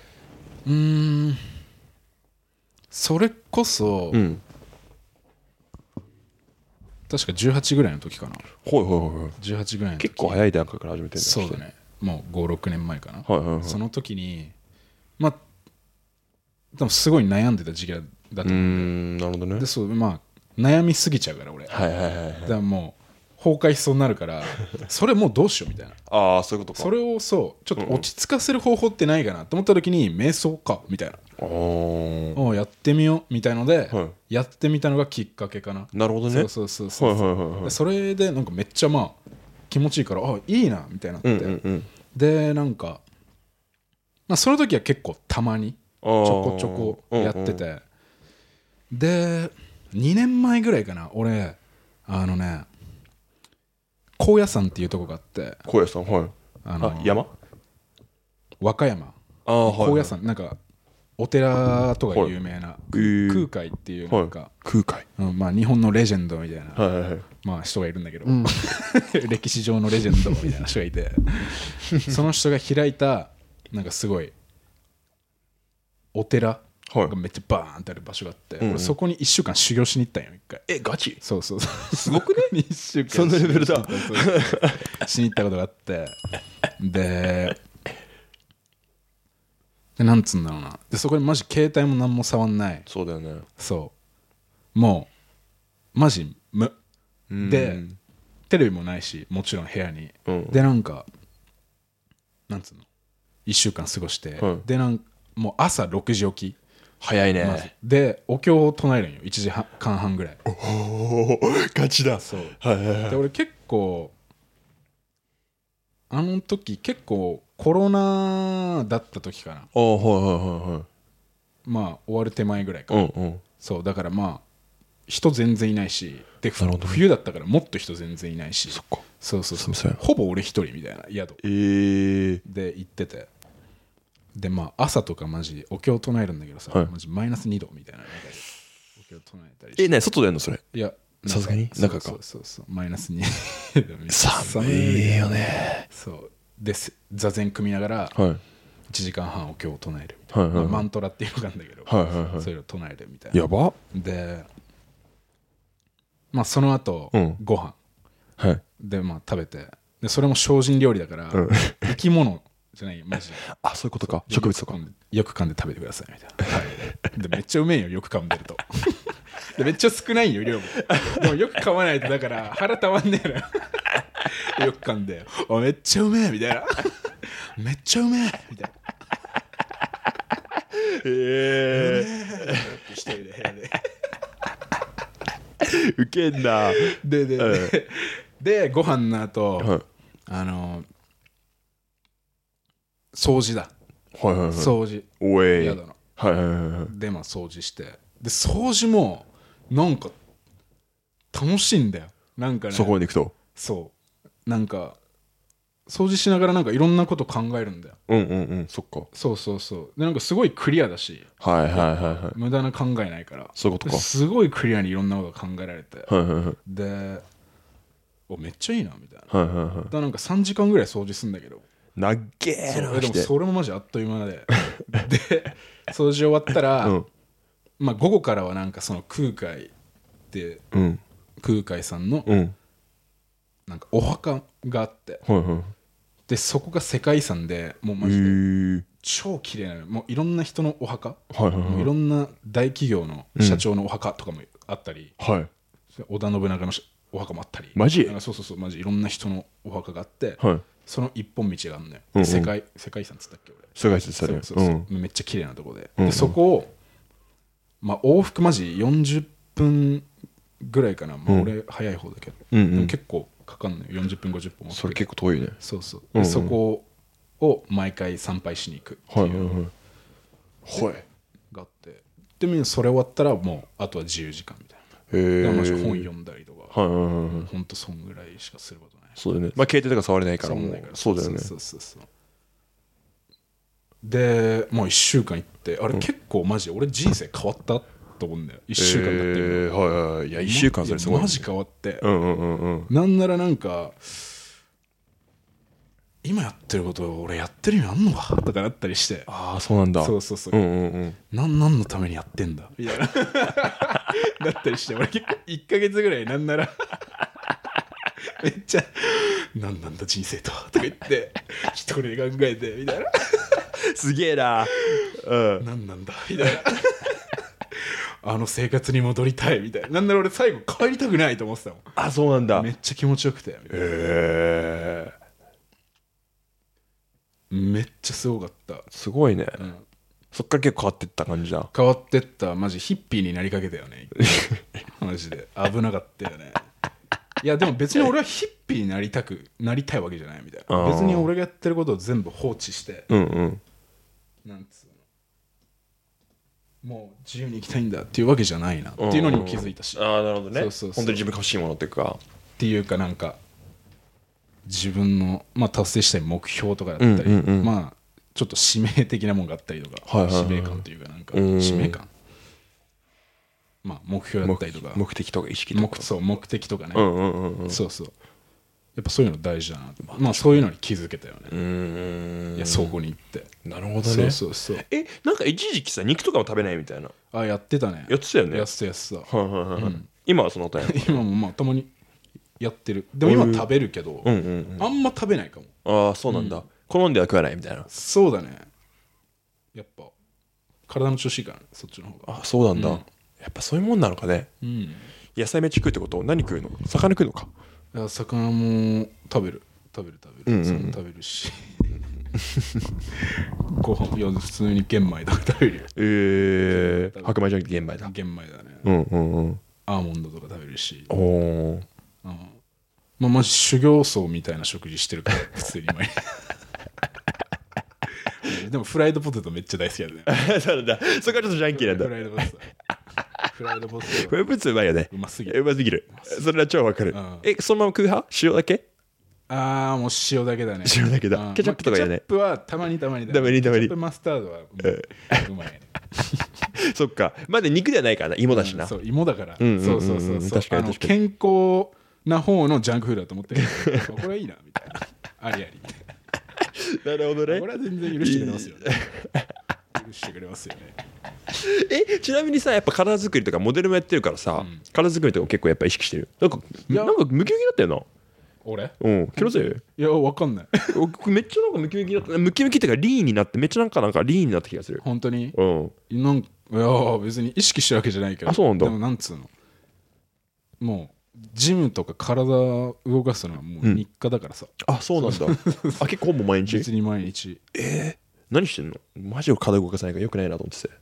それこそ、確か18ぐらいの時かな。18ぐらいの時。 結構早い段階から始めてるんだ。 そうだね。もう5、6年前かな。その時にまあ多分すごい悩んでた時期だと思うんだよ。 なるほどね。 で悩みすぎちゃうから俺。だからもう崩壊しそうになるからそれもうどうしようみたいな。 ああそういうことか。 それをそうちょっと落ち着かせる方法ってないかなと思った時に瞑想かみたいな、やってみようみたいので、 はい、 やってみたのがきっかけかな。 なるほどね。 そうそうそうそう、それでなんかめっちゃまあ気持ちいいからいいなみたいになって、でなんか、まあ、その時は結構たまにちょこちょこやってて、で2年前ぐらいかな、俺高野山っていうとこがあって、 高野山、はい、山和歌山、高野山なんかお寺とか有名な、空海っていうなんか、 空海、 まあ日本のレジェンドみたいな、まあ人がいるんだけど、歴史上のレジェンドみたいな人がいてその人が開いたなんかすごいお寺がめっちゃバーンってある場所があって、俺そこに1週間修行しに行ったんよ、一回。 ガチ？ そうそうすごくね 1週間そんなレベルだしに行ったことがあって、でなんつうんだろうな、でそこにマジ携帯も何も触んない。 そうだよね。 そうもうマジ無で、テレビもないしもちろん部屋に、でなんかなんつうの1週間過ごして、でもう朝6時起き、 早いね、 でお経を唱えるんよ、1時間半ぐらい。 ガチだ。 そう、で俺結構あの時結構コロナだった時かな、まあ終わる手前ぐらいか、そうだからまあ人全然いないし、で冬だったからもっと人全然いないし、そうほぼ俺一人みたいな宿、で行ってて、でまあ朝とかマジお経を唱えるんだけどさ、マジマイナス2度みたいな中でお経を唱えたりして。 ね、外でやんのそれ？いやさすがに中か。 そうマイナス2 寒いよね。 そうで座禅組みながら1時間半お経を唱えるみたいな、マントラっていうのがあるんだけど、それを唱えるみたいな。 やば。 でまあその後ご飯でまあ食べて、でそれも精進料理だから生き物じゃないよマジで。 そういうことか。植物とかよく噛んで食べてくださいみたいな、でめっちゃうめえよ、よく噛んでるとでめっちゃ少ないよ量も、でもよく噛まないとだから腹たまんねえなよく噛んでめっちゃうめえみたいなめっちゃうめえみたいな一人で部屋でウケんな。 でご飯の後、掃除だ、掃除、宿の、でまあ掃除して、で掃除もなんか楽しいんだよ、なんかね、 そこに行くと。 そうなんか掃除しながらなんかいろんなこと考えるんだよ。 そっか。 そうでなんかすごいクリアだし、無駄な考えないから、 そういうことか。 すごいクリアにいろんなこと考えられて、でめっちゃいいなみたいな、だからなんか3時間ぐらい掃除するんだけど、 なっげーな。 でもそれもマジあっという間でで掃除終わったら、まあ午後からはなんかその空海って、空海さんの、なんかお墓があって、でそこが世界遺産で、もうマジで超綺麗なの、もういろんな人のお墓、もういろんな大企業の社長のお墓とかもあったり、織田信長のお墓もあったり、 マジ？ そうマジいろんな人のお墓があって、その一本道があるのよ、世界遺産っつったっけ俺。 世界遺産ですね。 めっちゃ綺麗なとこで、でそこをまあ往復マジ40分ぐらいかな、まあ俺早い方だけど、でも結構かかんのよ、40分50分。 それ結構遠いね。 でそこを毎回参拝しに行くっていうがあって、でそれ終わったらもうあとは自由時間みたいな、本読んだりとか、ほんとそんぐらいしかすることない。 そうだよね。まあ携帯とか触れないからもう。そうだよね。 でもう1週間行って、あれ結構マジ俺人生変わったと思うんだよ、1週間だって。 いや1週間それすごいマジ変わって、なんならなんか今やってることを俺やってる意味あんのかとかなったりして、 そうなんだ。 何のためにやってんだみたいななったりして、俺結構1ヶ月ぐらいなんならめっちゃ何なんだ人生とか言って一人で考えてみたいなすげえな。 何なんだみたいなあの生活に戻りたいみたいな。なんなら俺最後帰りたくないと思ってたもん。 あ、そうなんだ。 めっちゃ気持ちよくて、めっちゃすごかった。 すごいね、 うん、 そっから結構変わってった感じだ。 変わってった。マジヒッピーになりかけたよねマジで危なかったよね。いやでも別に俺はヒッピーになりたいわけじゃないみたいな。別に俺がやってることを全部放置して、 うんうん、 なんつうの、もう自由に生きたいんだっていうわけじゃないなっていうのにも気づいたし、 ああなるほどね。 そうそうそう、 本当に自分が欲しいものっていうかっていうかなんか自分の、まあ、達成したい目標とかだったり、まあちょっと使命的なものがあったりとか、使命感というかなんか使命感、まあ目標だったりとか目的とか意識とか、 そう目的とかね、そうそう、やっぱそういうの大事だなって、まあそういうのに気づけたよね。いやそこに行って。 なるほどね。 そうなんか一時期さ肉とかも食べないみたいな。 あ、やってたね。 やってたよね。 やってた。 今はそのことやん今もまあたまにやってる。でも今食べるけど、あんま食べないかも。 ああそうなんだ、好んでは食わないみたいな。 そうだね。やっぱ体の調子いいからね、そっちの方が。 あ、そうなんだ、やっぱそういうもんなのかね。野菜めっちゃ食うってこと？何食うの？魚食うのか？ いや魚も食べる、食べるしご飯、いや普通に玄米とか食べるよ。 白米じゃなくて玄米だ。 玄米だね。アーモンドとか食べるし。まあマジ修行僧みたいな食事してるから普通に毎日でもフライドポテトめっちゃ大好きだねそうなんだ。そこはちょっとジャンキーなんだ。 フライドポテトフライドポテトフライドポテトうまいよね。 うますぎる。 うますぎる。それは超わかる。そのまま食う派？塩だけ？ ああもう塩だけだね。 塩だけだ。ケチャップとかやね。 ケチャップはたまにだね。 たまにケチャップマスタードはうまいね。 そっか。まだ肉ではないからな、芋だしな。 そう芋だから。そう確かに健康な方のジャンクフードだと思ってる。これはいいなみたいな。ありあり。 なるほどね。 これは全然許してくれますよね。許してくれますよね。 ちなみにさ、やっぱ体作りとかモデルもやってるからさ、体作りとか結構やっぱ意識してる。なんかムキムキだったよな。 俺？ 気のせい？ いやわかんない。 めっちゃなんかムキムキだった。ムキムキってかリーンになってめっちゃなんかリーンになった気がする。 本当に？いや別に意識してるわけじゃないけど。 あ、そうなんだ。 でもなんつうの、もうジムとか体動かすのはもう日課だからさ。 あ、そうなんだ。あ、結構ほぼ毎日？ 別に毎日。 何してんの？マジで体動かさないからよくないなと思ってて。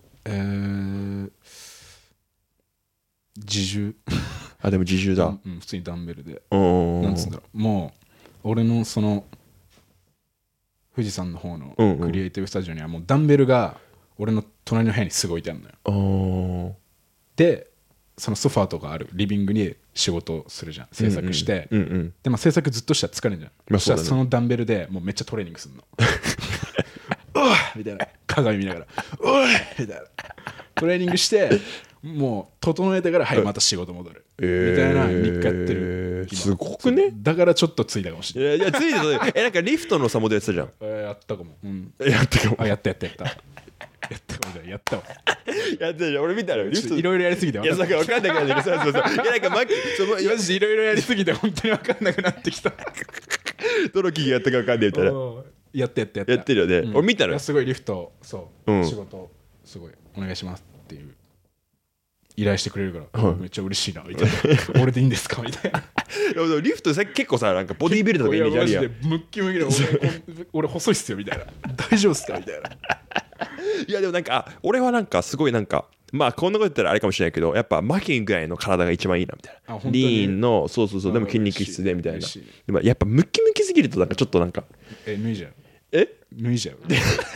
自重。 あ、でも自重だ。 普通にダンベルで。なんつうんだろう、もう俺のその富士山の方のクリエイティブスタジオにはもうダンベルが俺の隣の部屋にすごい置いてあるのよ。でそのソファーとかあるリビングに仕事をするじゃん、制作して。でも制作ずっとしたら疲れるじゃん。そしたらそのダンベルでもうめっちゃトレーニングするの。みたいな、鏡見ながらおいみたいなトレーニングしてもう整えてからはいまた仕事戻るみたいな日課やってる。 すごくね。 だからちょっとついたかもしれない。 いやついてた。なんかリフトのさモデルやってたじゃん。 やったかも。 やったかも。 あ、やったやったわ。 やったじゃん。俺見たらリフトいろいろやりすぎていや、分かんなくなってきた。そういやなんかマジでいろいろやりすぎて本当に分かんなくなってきた。 どの企業やったか分かんないみたいな。 やってるよね。俺見たらすごいリフト、そう仕事すごいお願いしますっていう依頼してくれるからめっちゃ嬉しいなみたいな。俺でいいんですかみたいな。 リフト結構さ、なんかボディービルダーとかイメージあるやん。 ムッキムキで俺細いっすよみたいな。大丈夫っすかみたいな。 いやでもなんか俺はなんかすごいなんかまあこんなこと言ったらあれかもしれないけど、やっぱマキンぐらいの体が一番いいなみたいな。リーンのそうでも筋肉質でみたいな。でもやっぱムキムキすぎるとなんかちょっとなんか脱いじゃう。脱いじゃう。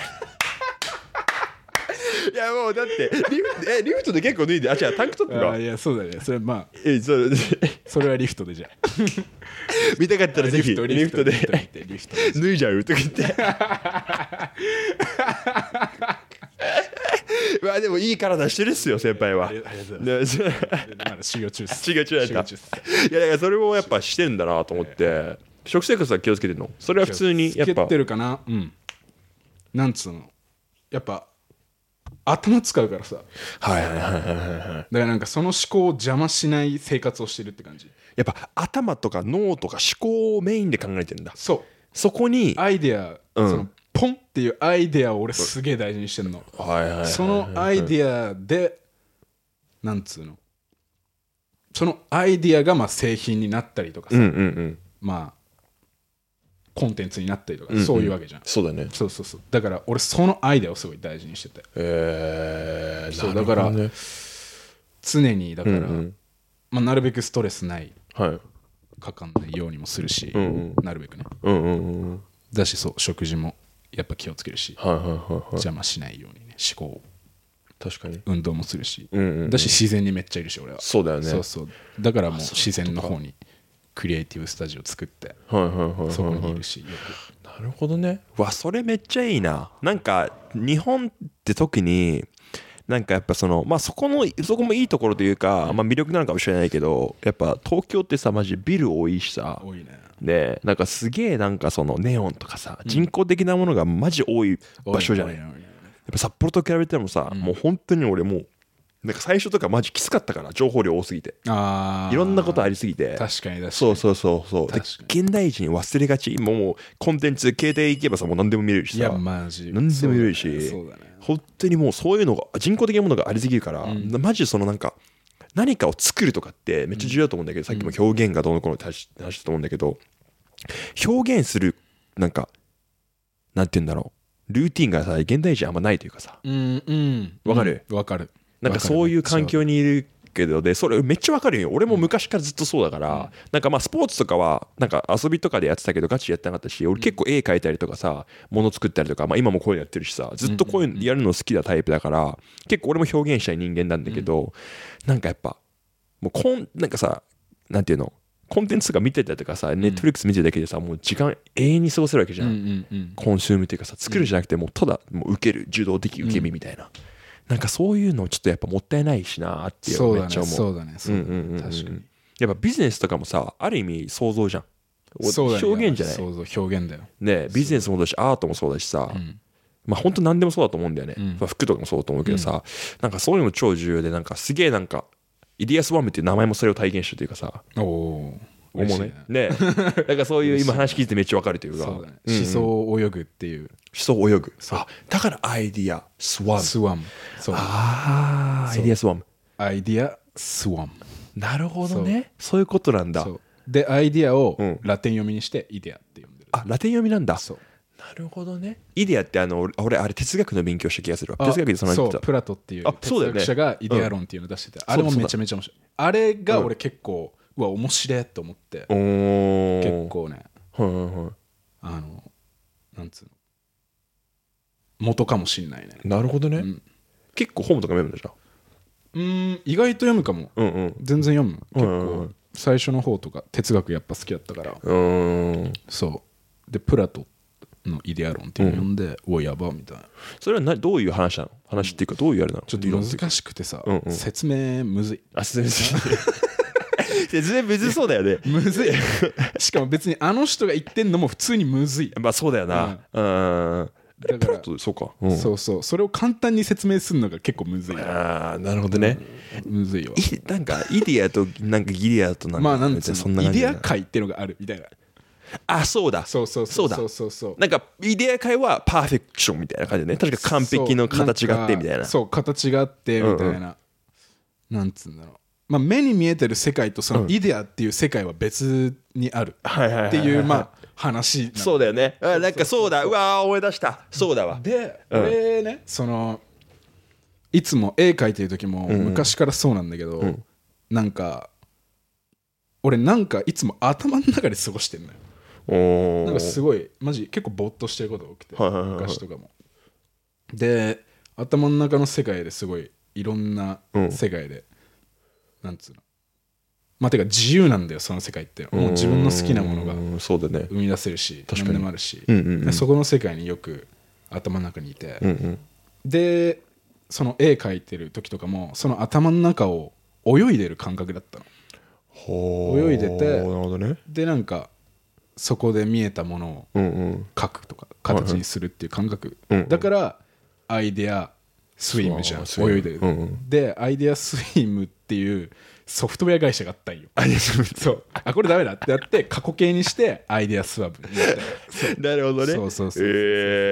いやもうだってリフトで結構脱いで、違うタンクトップが。 いやそうだね、それまあそれはリフトでじゃあ見たかったらぜひリフトで脱いじゃうとか言ってまあでもいい体してるっすよ先輩は。ありがとうございます。 まだ修行中っす。 修行中だった。いやだからそれもやっぱしてんだなと思って。食生活は気をつけてるの？それは普通にやっぱ気をつけてるかな。なんつうの、やっぱ頭使うからさ。だからなんかその思考を邪魔しない生活をしてるって感じ。 やっぱ頭とか脳とか思考をメインで考えてるんだ。そこにアイデア、そのポンっていうアイデアを俺すげえ大事にしてんの。そのアイデアでなんつうの、そのアイディアがまあ製品になったりとかさ、まあコンテンツになったりとか、そういうわけじゃん。 そうだね。 そうそうそう。だから俺そのアイデアをすごい大事にしてて。そうだから常にだから、まあなるべくストレスない、かかんないようにもするし、なるべくね。だしそう食事もやっぱ気をつけるし、邪魔しないようにね、思考。 確かに。 運動もするし、だし自然にめっちゃいるし俺は。 そうだよね。 そうそう。だからもう自然の方にクリエイティブスタジオ作って、そこにいるしよく。 なるほどね。わ、それめっちゃいいな。なんか日本って特になんかやっぱそのまあそこもいいところというか、まあ魅力なのかもしれないけど、やっぱ東京ってさマジビル多いしさ。 多いね。でなんかすげえなんかそのネオンとかさ、人工的なものがマジ多い場所じゃない。やっぱ札幌と比べてもさ、もう本当に俺もうなんか最初とかマジきつかったから、情報量多すぎて、いろんなことありすぎて。 確かにそうで現代人忘れがち。もうコンテンツ携帯行けばさもう何でも見れるしさ、 いやマジ何でも見れるし、そうだね、本当にもうそういうのが人工的なものがありすぎるから、マジそのなんか何かを作るとかってめっちゃ重要だと思うんだけど、さっきも表現がどうのこうのって話したと思うんだけど、表現するなんかなんて言うんだろう、ルーティンがさ現代人あんまないというかさ、わかる？ わかる。 なんかそういう環境にいるけど、でそれめっちゃわかるよ。俺も昔からずっとそうだから、なんかまあスポーツとかはなんか遊びとかでやってたけどガチでやってなかったし、俺結構絵描いたりとかさ、物作ったりとか、まあ今もこういうのやってるしさ、ずっとこういうのやるの好きなタイプだから、結構俺も表現したい人間なんだけど、なんかやっぱもうなんかさ、なんていうの、コンテンツとか見てたりとかさ、ネットフリックス見てるだけでさ、もう時間永遠に過ごせるわけじゃん。コンシュームっていうかさ、作るじゃなくてもうただもう受ける、受動的受け身みたいな。なんかそういうのちょっとやっぱもったいないしなっていうのめっちゃ思う。 そうだね。確かに。 やっぱビジネスとかもさ、ある意味想像じゃん。表現じゃない。 表現だよ。 ね、ビジネスもそうだし、アートもそうだしさ、まあ本当何でもそうだと思うんだよね。服とかもそうだと思うけどさ、なんかそういうのも超重要で、なんかすげえなんかイディアスワームっていう名前もそれを体現してるというかさ。思うね。なんかそういう今話聞いてめっちゃわかるというか。 思想を泳ぐっていう。 思想を泳ぐ。あ、だからアイディアスワム。ああ、アイディアスワム。 アイディアスワム。 なるほどね。そういうことなんだ。 で、アイディアをラテン読みにしてイデアって呼んでる。 あ、ラテン読みなんだ。そう。なるほどね。イデアって俺あれ哲学の勉強した気がするわ。哲学でそのそう、プラトっていう哲学者がイデア論っていうのを出してて、あれもめちゃめちゃ面白い。あれが俺結構面白いと思って、結構ね、なんつうの、元かもしんないね。 なるほどね。結構本とか読むんじゃん。 意外と読むかも。全然読む。結構最初の方とか哲学やっぱ好きだったから。そうでプラトのイデア論っていうのを読んで、おやばみたいな。 それはどういう話なの？話っていうかどういうあれなの？ ちょっと難しくてさ、説明むずい。 説明むずそうだよね。 むずい。しかも別にあの人が言ってんのも普通にむずい。 まあそうだよな。だからそうか。 そうそれを簡単に説明するのが結構むずい。 ああ、なるほどね。 むずいわ。 なんかイデアとなんかギリアとなんか、 まあなんつうの、イデア界っていうのがあるみたいな。 あ、そうだ。 そうだ。 なんかイデア界はパーフェクションみたいな感じでね。確か完璧の形があってみたいな。 そう、形があってみたいな。なんつうんだろう。まあ目に見えてる世界とそのイデアっていう世界は別にあるっていうまあ話。 そうだよね。なんかそうだ。うわー思い出した。そうだわ。 で、俺ね、そのいつも絵描いてる時も昔からそうなんだけど、なんか俺なんかいつも頭の中で過ごしてんのよ。なんかすごいマジ結構ぼーっとしてることが多くて、昔とかも。で頭の中の世界ですごいいろんな世界で、なんつうの、まあてか自由なんだよその世界って。もう自分の好きなものが生み出せるし、何でもあるし、そこの世界によく頭の中にいて、でその絵描いてる時とかもその頭の中を泳いでる感覚だったの。泳いでて、でなんかそこで見えたものを描くとか形にするっていう感覚、だからアイデアスイムじゃん、泳いでる、でアイデアスイムっていうソフトウェア会社があったんよ。そう、あこれダメだってやって過去形にしてアイデアスワブになった。 なるほどね。 そう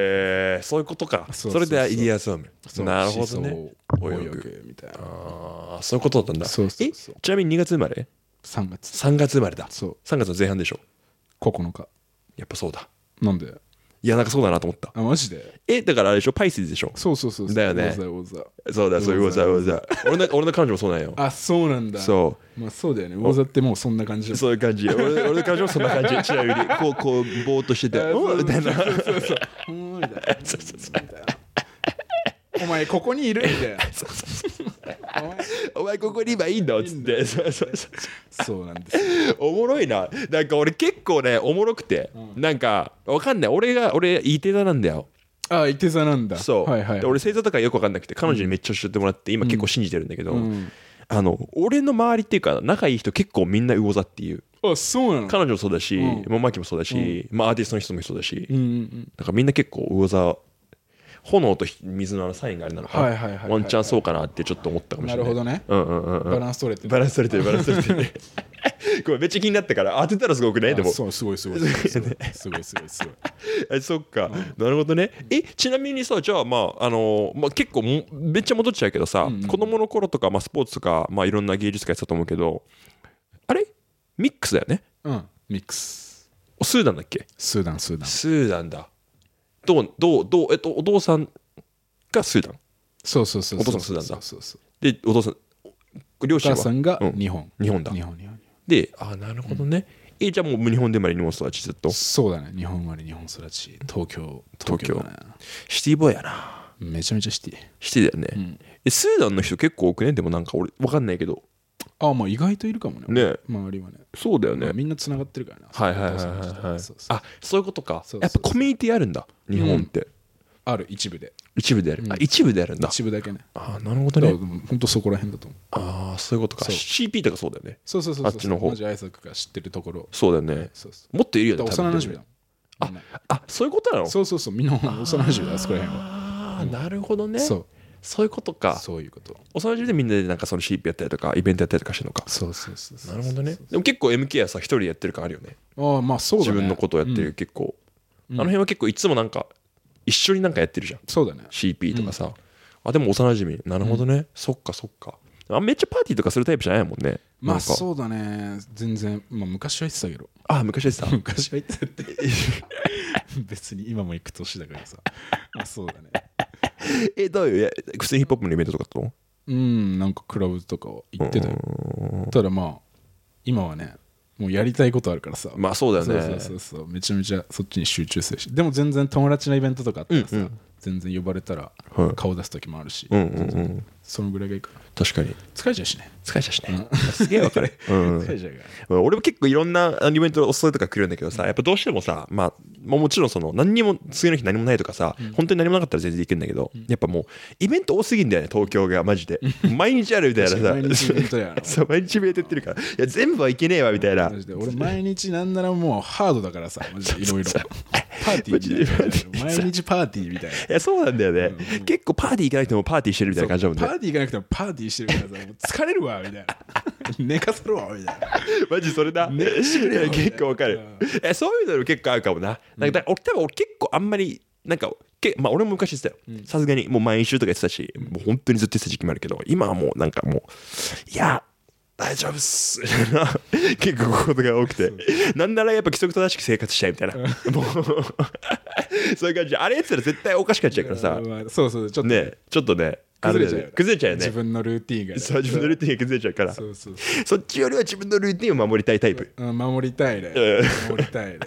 いうことか。それでアイデアスワブ。なるほどね。 泳ぐみたいな。 あ、そういうことだったんだ。 そうそうそう。 ちなみに2月生まれ 3月。 ?3 月生まれだ。 そう。 3月の前半でしょ。 9日。 やっぱそうだ。 なんで？ いや、なんかそうだなと思った。 あ、マジで？ だからあれでしょ、パイセーでしょ。 そうそうそう。 だよね。そうだ、そういうことだ。俺の彼女もそうなんよ。 あ、そうなんだ。 そう。 まあそうだよね。魚座ってもうそんな感じだ。 そういう感じ。俺の彼女もそんな感じ。ちなみに、こう、ぼーっとしてて、みたいな。そうそうそう。みたいな。 お前ここにいるみたいな。 お前ここに今いいんだっつって。 そうなんですよ。 おもろいな。なんか俺結構ね、おもろくて、なんかわかんない。俺いて座なんだよ。 あ、いて座なんだ。 そう。 はいはい。 俺星座とかよくわかんなくて、彼女にめっちゃ教えてもらって、今結構信じてるんだけど、俺の周りっていうか仲いい人結構みんな魚座っていう。 あ、そうなの？ 彼女もそうだし、もうマキもそうだし、まあアーティストの人もそうだし、なんかみんな結構魚座。炎と水のサインがあれなのか、ワンチャンそうかなってちょっと思ったかもしれない。 なるほどね。バランス取れてる。 バランス取れてる。これめっちゃ気になったから当てたらすごくね。でもそう、すごい。すごい。 そっか、なるほどね。ちなみにさ、じゃあまあ結構めっちゃ戻っちゃうけどさ、子供の頃とかスポーツとかいろんな芸術家やってたと思うけど、あれミックスだよね。 ミックス。 スーダンだっけ？ スーダンだ。 お父さんがスーダン。 そう。 お父さんがスーダンだ。 そう。 で、お父さん、両親はお母さんが日本だ。 で、なるほどね。じゃあもう日本で生まれ日本育ちずっと。 そうだね。日本生まれ日本育ち。東京だね。 シティボーイやな。 めちゃめちゃシティだよね。スーダンの人結構多くね。でもなんか俺わかんないけど。 あ、まあ意外といるかもね。周りはね。 そうだよね。 みんなつながってるからな。 はい。あ、そういうことか。やっぱコミュニティあるんだ。日本って。 ある、一部で。 一部である。一部であるんだ。 一部だけね。 あ、なるほどね。 本当そこら辺だと思う。 ああ、そういうことか。CP とかそうだよね。 そう。 あっちの方。 マジアイザックが知ってるところ。 そうだよね。もっといるよね。 幼馴染だ。 あ、そういうことなの？ そう。みんな幼馴染だ、あそこら辺は。 ああ、なるほどね。そういうことか。 そういうこと。 幼馴染でみんなでなんかその CP やったりとかイベントやったりとかしてるのか。 そう。 なるほどね。でも結構 MK はさ一人でやってる感あるよね。 ああ、まあそうだね。 自分のことをやってる結構。あの辺は結構いつもなんか一緒になんかやってるじゃん。 そうだね。 CP とかさ。でも幼馴染。なるほどね。そっか。めっちゃパーティーとかするタイプじゃないもんね。 まあそうだね。全然昔は言ってたけど。 昔は言ってたって別に今も行く年だからさ。そうだね。 どういう普通にヒップホップのイベントとかと？ なんかクラブとかは行ってたよ。ただ今はね、もうやりたいことあるからさ。 まあそうだよね。 そうめちゃめちゃそっちに集中するし、でも全然友達のイベントとかあったらさ、全然呼ばれたら顔出す時もあるし、そのぐらいがいいかな。 確かに疲れちゃうしね。 すげえわかる。 疲れちゃうから。 俺も結構いろんなイベントお誘いとか来るんだけどさ、やっぱどうしてもさ、もちろんその何にも次の日何もないとかさ、本当に何もなかったら全然行けるんだけど、やっぱもうイベント多すぎんだよね、東京がマジで。毎日あるみたいなさ。 毎日イベントやな。 そう、毎日イベントやってるから、いや全部はいけねえわみたいな。 俺毎日なんならもうハードだからさ、マジでいろいろ。パーティーみたいな。毎日パーティーみたいな。 いやそうなんだよね。結構パーティー行かなくてもパーティーしてるみたいな感じだもんね。 パーティー行かなくてもパーティーしてるからさ、もう疲れるわみたいな。寝かせるわみたいな。 マジそれだ。結構わかる。そういうの結構合うかもな。なんか俺結構あんまりなんか俺も昔言ってたよ。さすがにもう毎週とか言ってたし、もう本当にずっと言ってた時期もあるけど、今はもうなんかもういや大丈夫っす結構こういうことが多くて、なんならやっぱ規則正しく生活したいみたいな、もうそういう感じ。あれやってたら絶対おかしくなっちゃうからさ。 そうちょっとね、崩れちゃうよね。 自分のルーティーンが。 そう、自分のルーティーンが崩れちゃうから。そっちよりは自分のルーティーンを守りたいタイプ。 守りたいね。守りたい。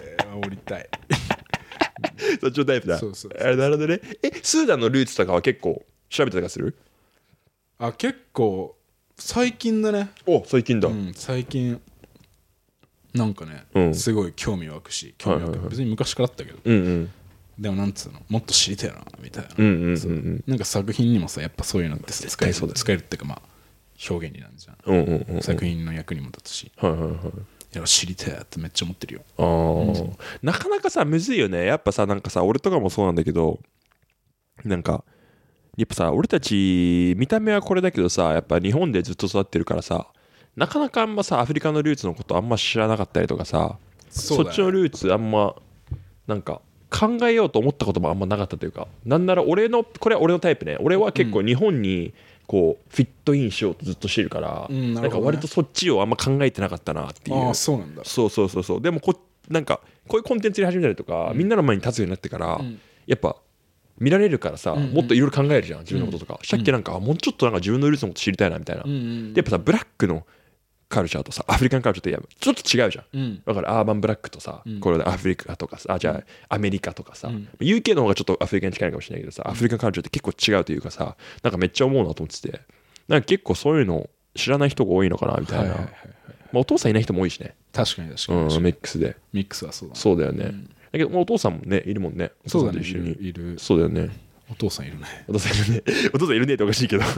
そっちのタイプだ。なるほどね。スーダンのルーツとかは結構調べたりとかする？ 結構最近だね。 最近だ。 最近なんかね、すごい興味湧くし、別に昔からあったけど、でもなんつうの、もっと知りたいなみたいな。なんか作品にもさ、やっぱそういうのってさ、使えるっていうか表現になるじゃん。作品の役にも立つし。いや知りたいってめっちゃ思ってるよ。 なかなかさむずいよね。やっぱさなんかさ俺とかもそうなんだけど、なんかやっぱさ俺たち見た目はこれだけどさ、やっぱ日本でずっと育ってるからさ、なかなかあんまさアフリカのルーツのことあんま知らなかったりとかさ、そっちのルーツあんまなんか考えようと思ったこともあんまなかったというか、なんならこれは俺のタイプね。俺は結構日本にこうフィットインしようとずっとしてるから、なんか割とそっちをあんま考えてなかったなっていう。 あ、そうなんだ。 そうでもなんかこういうコンテンツに始めたりとか、みんなの前に立つようになってから、やっぱ見られるからさ、もっといろいろ考えるじゃん、自分のこととか。さっきなんかもうちょっとなんか自分のルーツのこと知りたいなみたいな。でやっぱさ、ブラックのカルチャーとさアフリカンカルチャーってちょっと違うじゃん。だからアーバンブラックとさ、これでアフリカとかさ、じゃあアメリカとかさ、UK の方がちょっとアフリカに近いかもしれないけどさ、アフリカンカルチャーって結構違うというかさ、なんかめっちゃ思うなと思ってて、なんか結構そういうの知らない人が多いのかなみたいな。お父さんいない人も多いしね。 確かにミックスで。 ミックスはそうだね。 そうだよね。だけどお父さんもねいるもんね。 そうだね。 いる。そうだよね。 お父さんいるね。 お父さんいるね。お父さんいるねっておかしいけど。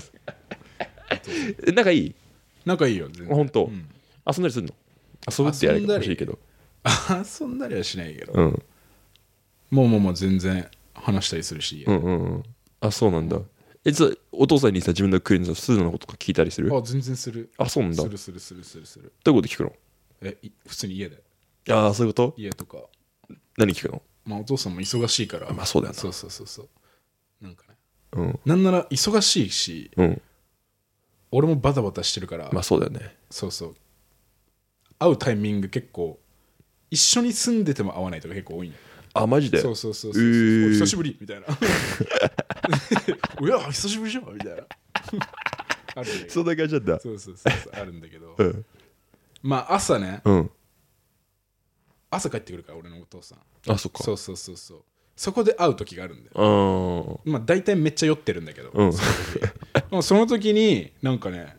仲いい？ 仲いいよ。 本当。遊んだりするの？遊ぶってやるかもしれんけど。 遊んだりはしないけど。もう全然話したりするし。 あ、そうなんだ。お父さんにさ自分の国のスーのこととか聞いたりする？ あ、全然する。 あ、そうなんだ。 する。 どういうこと聞くの？ 普通に家で。 ああ、そういうこと？ 家とか。 何聞くの？ まあお父さんも忙しいから。 まあそうだよな。 そう。なんかね。なんなら忙しいし、俺もバタバタしてるから。 まあそうだよね。 そう。会うタイミング結構一緒に住んでても会わないとか結構多いね。 あ、マジで？ そう。久しぶりみたいな。いや久しぶりじゃんみたいな。あるね。 そんな感じなんだ。 そうあるんだけど。まあ朝ね。朝帰ってくるから俺のお父さん。 あ、そっか。 そう。そこで会う時があるんだよ。まあ大体めっちゃ酔ってるんだけど。その時になんかね、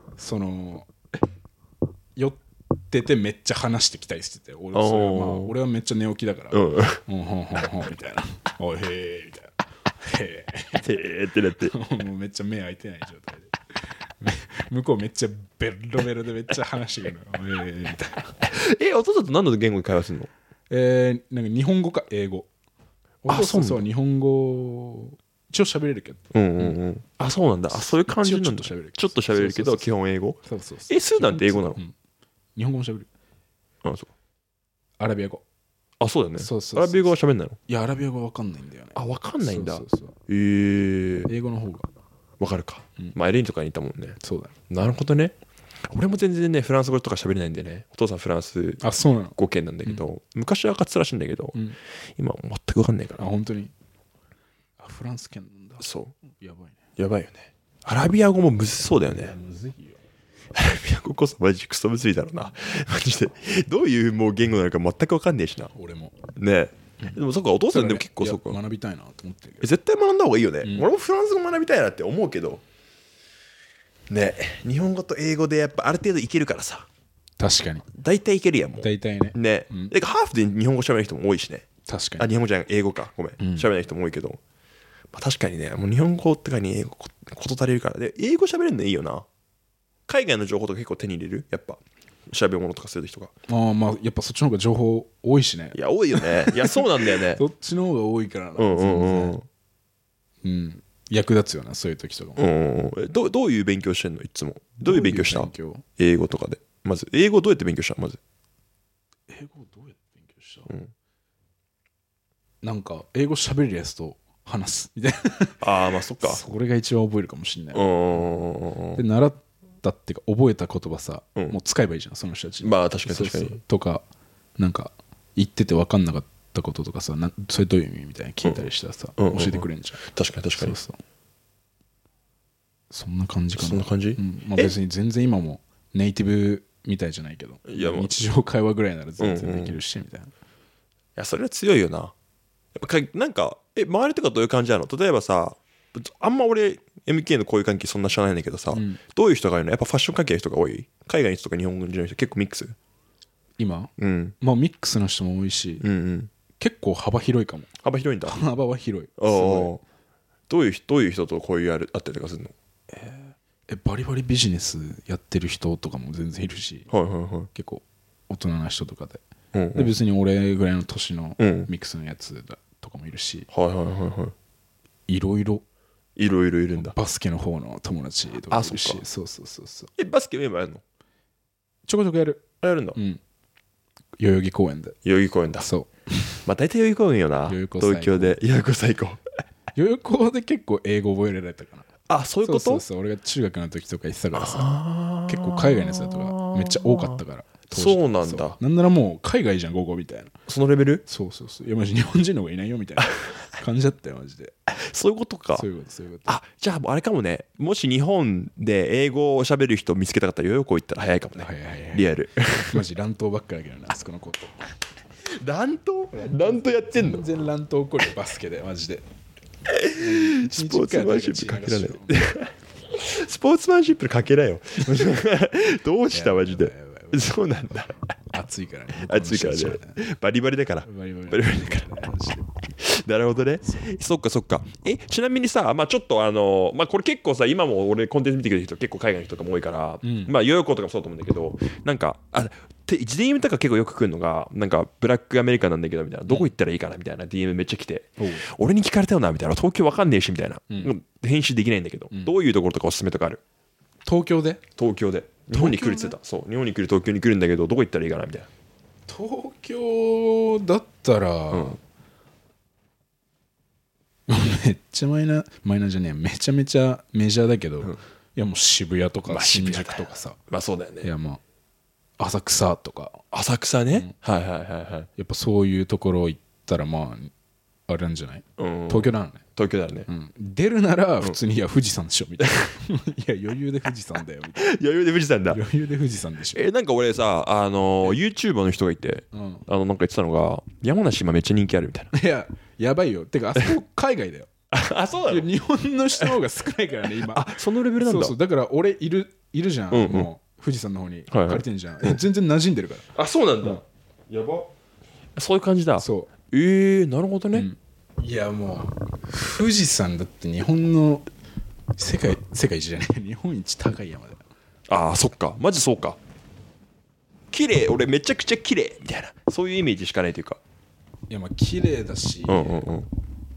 酔っててめっちゃ話してきたりしてて、俺はめっちゃ寝起きだから、ほんみたいな、おいへーみたいな、へーってなってもうめっちゃ目開いてない状態で、向こうめっちゃベロベロでめっちゃ話してくるの、みたいな。 お父さんと何の言語で会話するの？ なんか日本語か英語。そう日本語一応喋れるけど。 あ、そうなんだ。あ、そういう感じなんだ。ちょっと喋れるけど基本英語。 そう。 スーダンって英語なの？ 日本語も喋る。 あ、そう。 アラビア語。 あ、そうだね。 そうアラビア語は喋んないの？ いや、アラビア語わかんないんだよね。 あ、わかんないんだ。 そう。 英語の方がわかるか。まあエレンとかにいたもんね。 そうだ。 なるほどね。俺も全然ねフランス語とか喋れないんでね。お父さんフランス語圏なんだけど、昔は分かってたらしいんだけど、今全く分かんないから。 あ、本当に。フランス圏なんだ。 そう。 やばいね。 やばいよね。アラビア語もむずそうだよね。 むずいよ。 アラビア語こそマジクソむずいだろうな。マジで。どういうもう言語なのか全く分かんねえしな。 俺も。 ねえ。でもそっか、お父さんでも結構そっか。 学びたいなと思ってる。 絶対学んだ方がいいよね。俺もフランス語学びたいなって思うけど。ねえ。日本語と英語でやっぱある程度いけるからさ。 確かに。 大体いけるやんもう。 大体ね。 ねえ。ハーフで日本語喋る人も多いしね。 確かに。 あ、日本語じゃない、英語か。ごめん。喋れない人も多いけど。確かにね、もう日本語ってかに英語こと足りるからで、英語喋れるのいいよな。海外の情報とか結構手に入れる？やっぱ調べ物とかする人が。 まあやっぱそっちの方が情報多いしね。 いや多いよね。いやそうなんだよね。 そっちの方が多いからな。役立つよな、そういう時とかも。どういう勉強してんのいつも？どういう勉強した？英語とかで。まず英語どうやって勉強した？まず。 英語どうやって勉強した？なんか英語喋れるやつと話すみたいな。 ああ、まあそっか。 それが一番覚えるかもしれない。で習ったっていうか覚えた言葉さ、もう使えばいいじゃんその人たち。 まあ確かに。 とかなんか言ってて分かんなかったこととかさ、それどういう意味みたいな聞いたりしたらさ、教えてくれんじゃん。 確かに。 そんな感じかな。 そんな感じ？ まあ別に全然今もネイティブみたいじゃないけど、日常会話ぐらいなら全然できるしみたいな。いやそれは強いよな。なんか周りとかどういう感じなの？例えばさ、あんま俺 MK のこういう関係そんな知らないんだけどさ、どういう人がいるの？やっぱファッション関係の人が多い？海外の人とか日本人の人結構ミックス？ 今？まあミックスの人も多いし、結構幅広いかも。 幅広いんだ。 幅は広い。 どういう人とこういう会ってとかするの？ バリバリビジネスやってる人とかも全然いるし、結構大人な人とかで。で別に俺ぐらいの年のミックスのやつとかもいるし、いろいろいるんだ。 バスケの方の友達とかいるし、そうバスケ今やるの？ ちょこちょこやる。 やるんだ。 代々木公園で。 代々木公園だ。 そまあ大体代々木公園よな。 代々木最高東京で。代々木最高。 代々木で結構英語覚えられたかな。 あ、そういうこと？ そう俺が中学の時とか言ってたからさ、 あー結構海外のやつだとかめっちゃ多かったから。当時そうなんだそうなんならもう海外じゃん午後みたいな。 そのレベル？ そういやマジ日本人の方がいないよみたいな感じだったよマジで。 そういうことか。 そういうことあ、じゃあもうあれかもね。もし日本で英語を喋る人見つけたかったら代々木行ったら早いかもね。 はいリアル。 マジ乱闘ばっかだけどなあそこの子。 乱闘やってんの？ 全然乱闘起こるよバスケでマジで。 スポーツマンシップかけられない。スポーツマンシップかけらよ。どうしたマジで。そうなんだ。 暑いからね。 暑いからね。バリバリだから。 バリバリバリバリだから。なるほどね。そっかそっか。ちなみにさ、まあちょっとまあこれ結構さ、今も俺コンテンツ見てくれる人結構海外の人とかも多いから、まあ代々木とかもそうと思うんだけど、なんかDM とか結構よく来るのが、なんかブラックアメリカンなんだけどみたいな、どこ行ったらいいかなみたいな DM めっちゃ来て、俺に聞かれたよなみたいな、東京わかんねえしみたいな、返信できないんだけど、どういうところとかおすすめとかある？ 東京で日本に来るって言ってた。そう、日本に来る、東京に来るんだけど、どこ行ったらいいかなみたいな。 東京だったら、めっちゃマイナーじゃねえ、めちゃめちゃメジャーだけど、いやもう渋谷とか新宿とかさ、 まあそうだよね。 いやまあ浅草とか、 浅草ね、はいはいはいはい。 やっぱそういうところ行ったらまああれなんじゃない？東京なのね。 東京だね、 出るなら普通に、いや富士山でしょみたいな。いや余裕で富士山だよみたいな。 余裕で富士山だ。 余裕で富士山でしょ。 なんか俺さYouTuber の人がいて、なんか言ってたのが、山梨今めっちゃ人気あるみたいな。 いややばいよ。てかあそこ海外だよ。 あ、そうなの？ 日本の人の方が少ないからね今。 あ、そのレベルなんだ。 そうだから俺いるじゃん、もう富士山の方に借りてんじゃん、全然馴染んでるから。 あ、そうなんだ、やば。そういう感じだ。 そう。なるほどね、 いやもう富士山だって日本の世界一じゃない日本一高い山だよ。 ああ、そっか、マジそうか。綺麗、俺めちゃくちゃ綺麗みたいな、そういうイメージしかないというか。 いやまあ綺麗だし、なんていうの、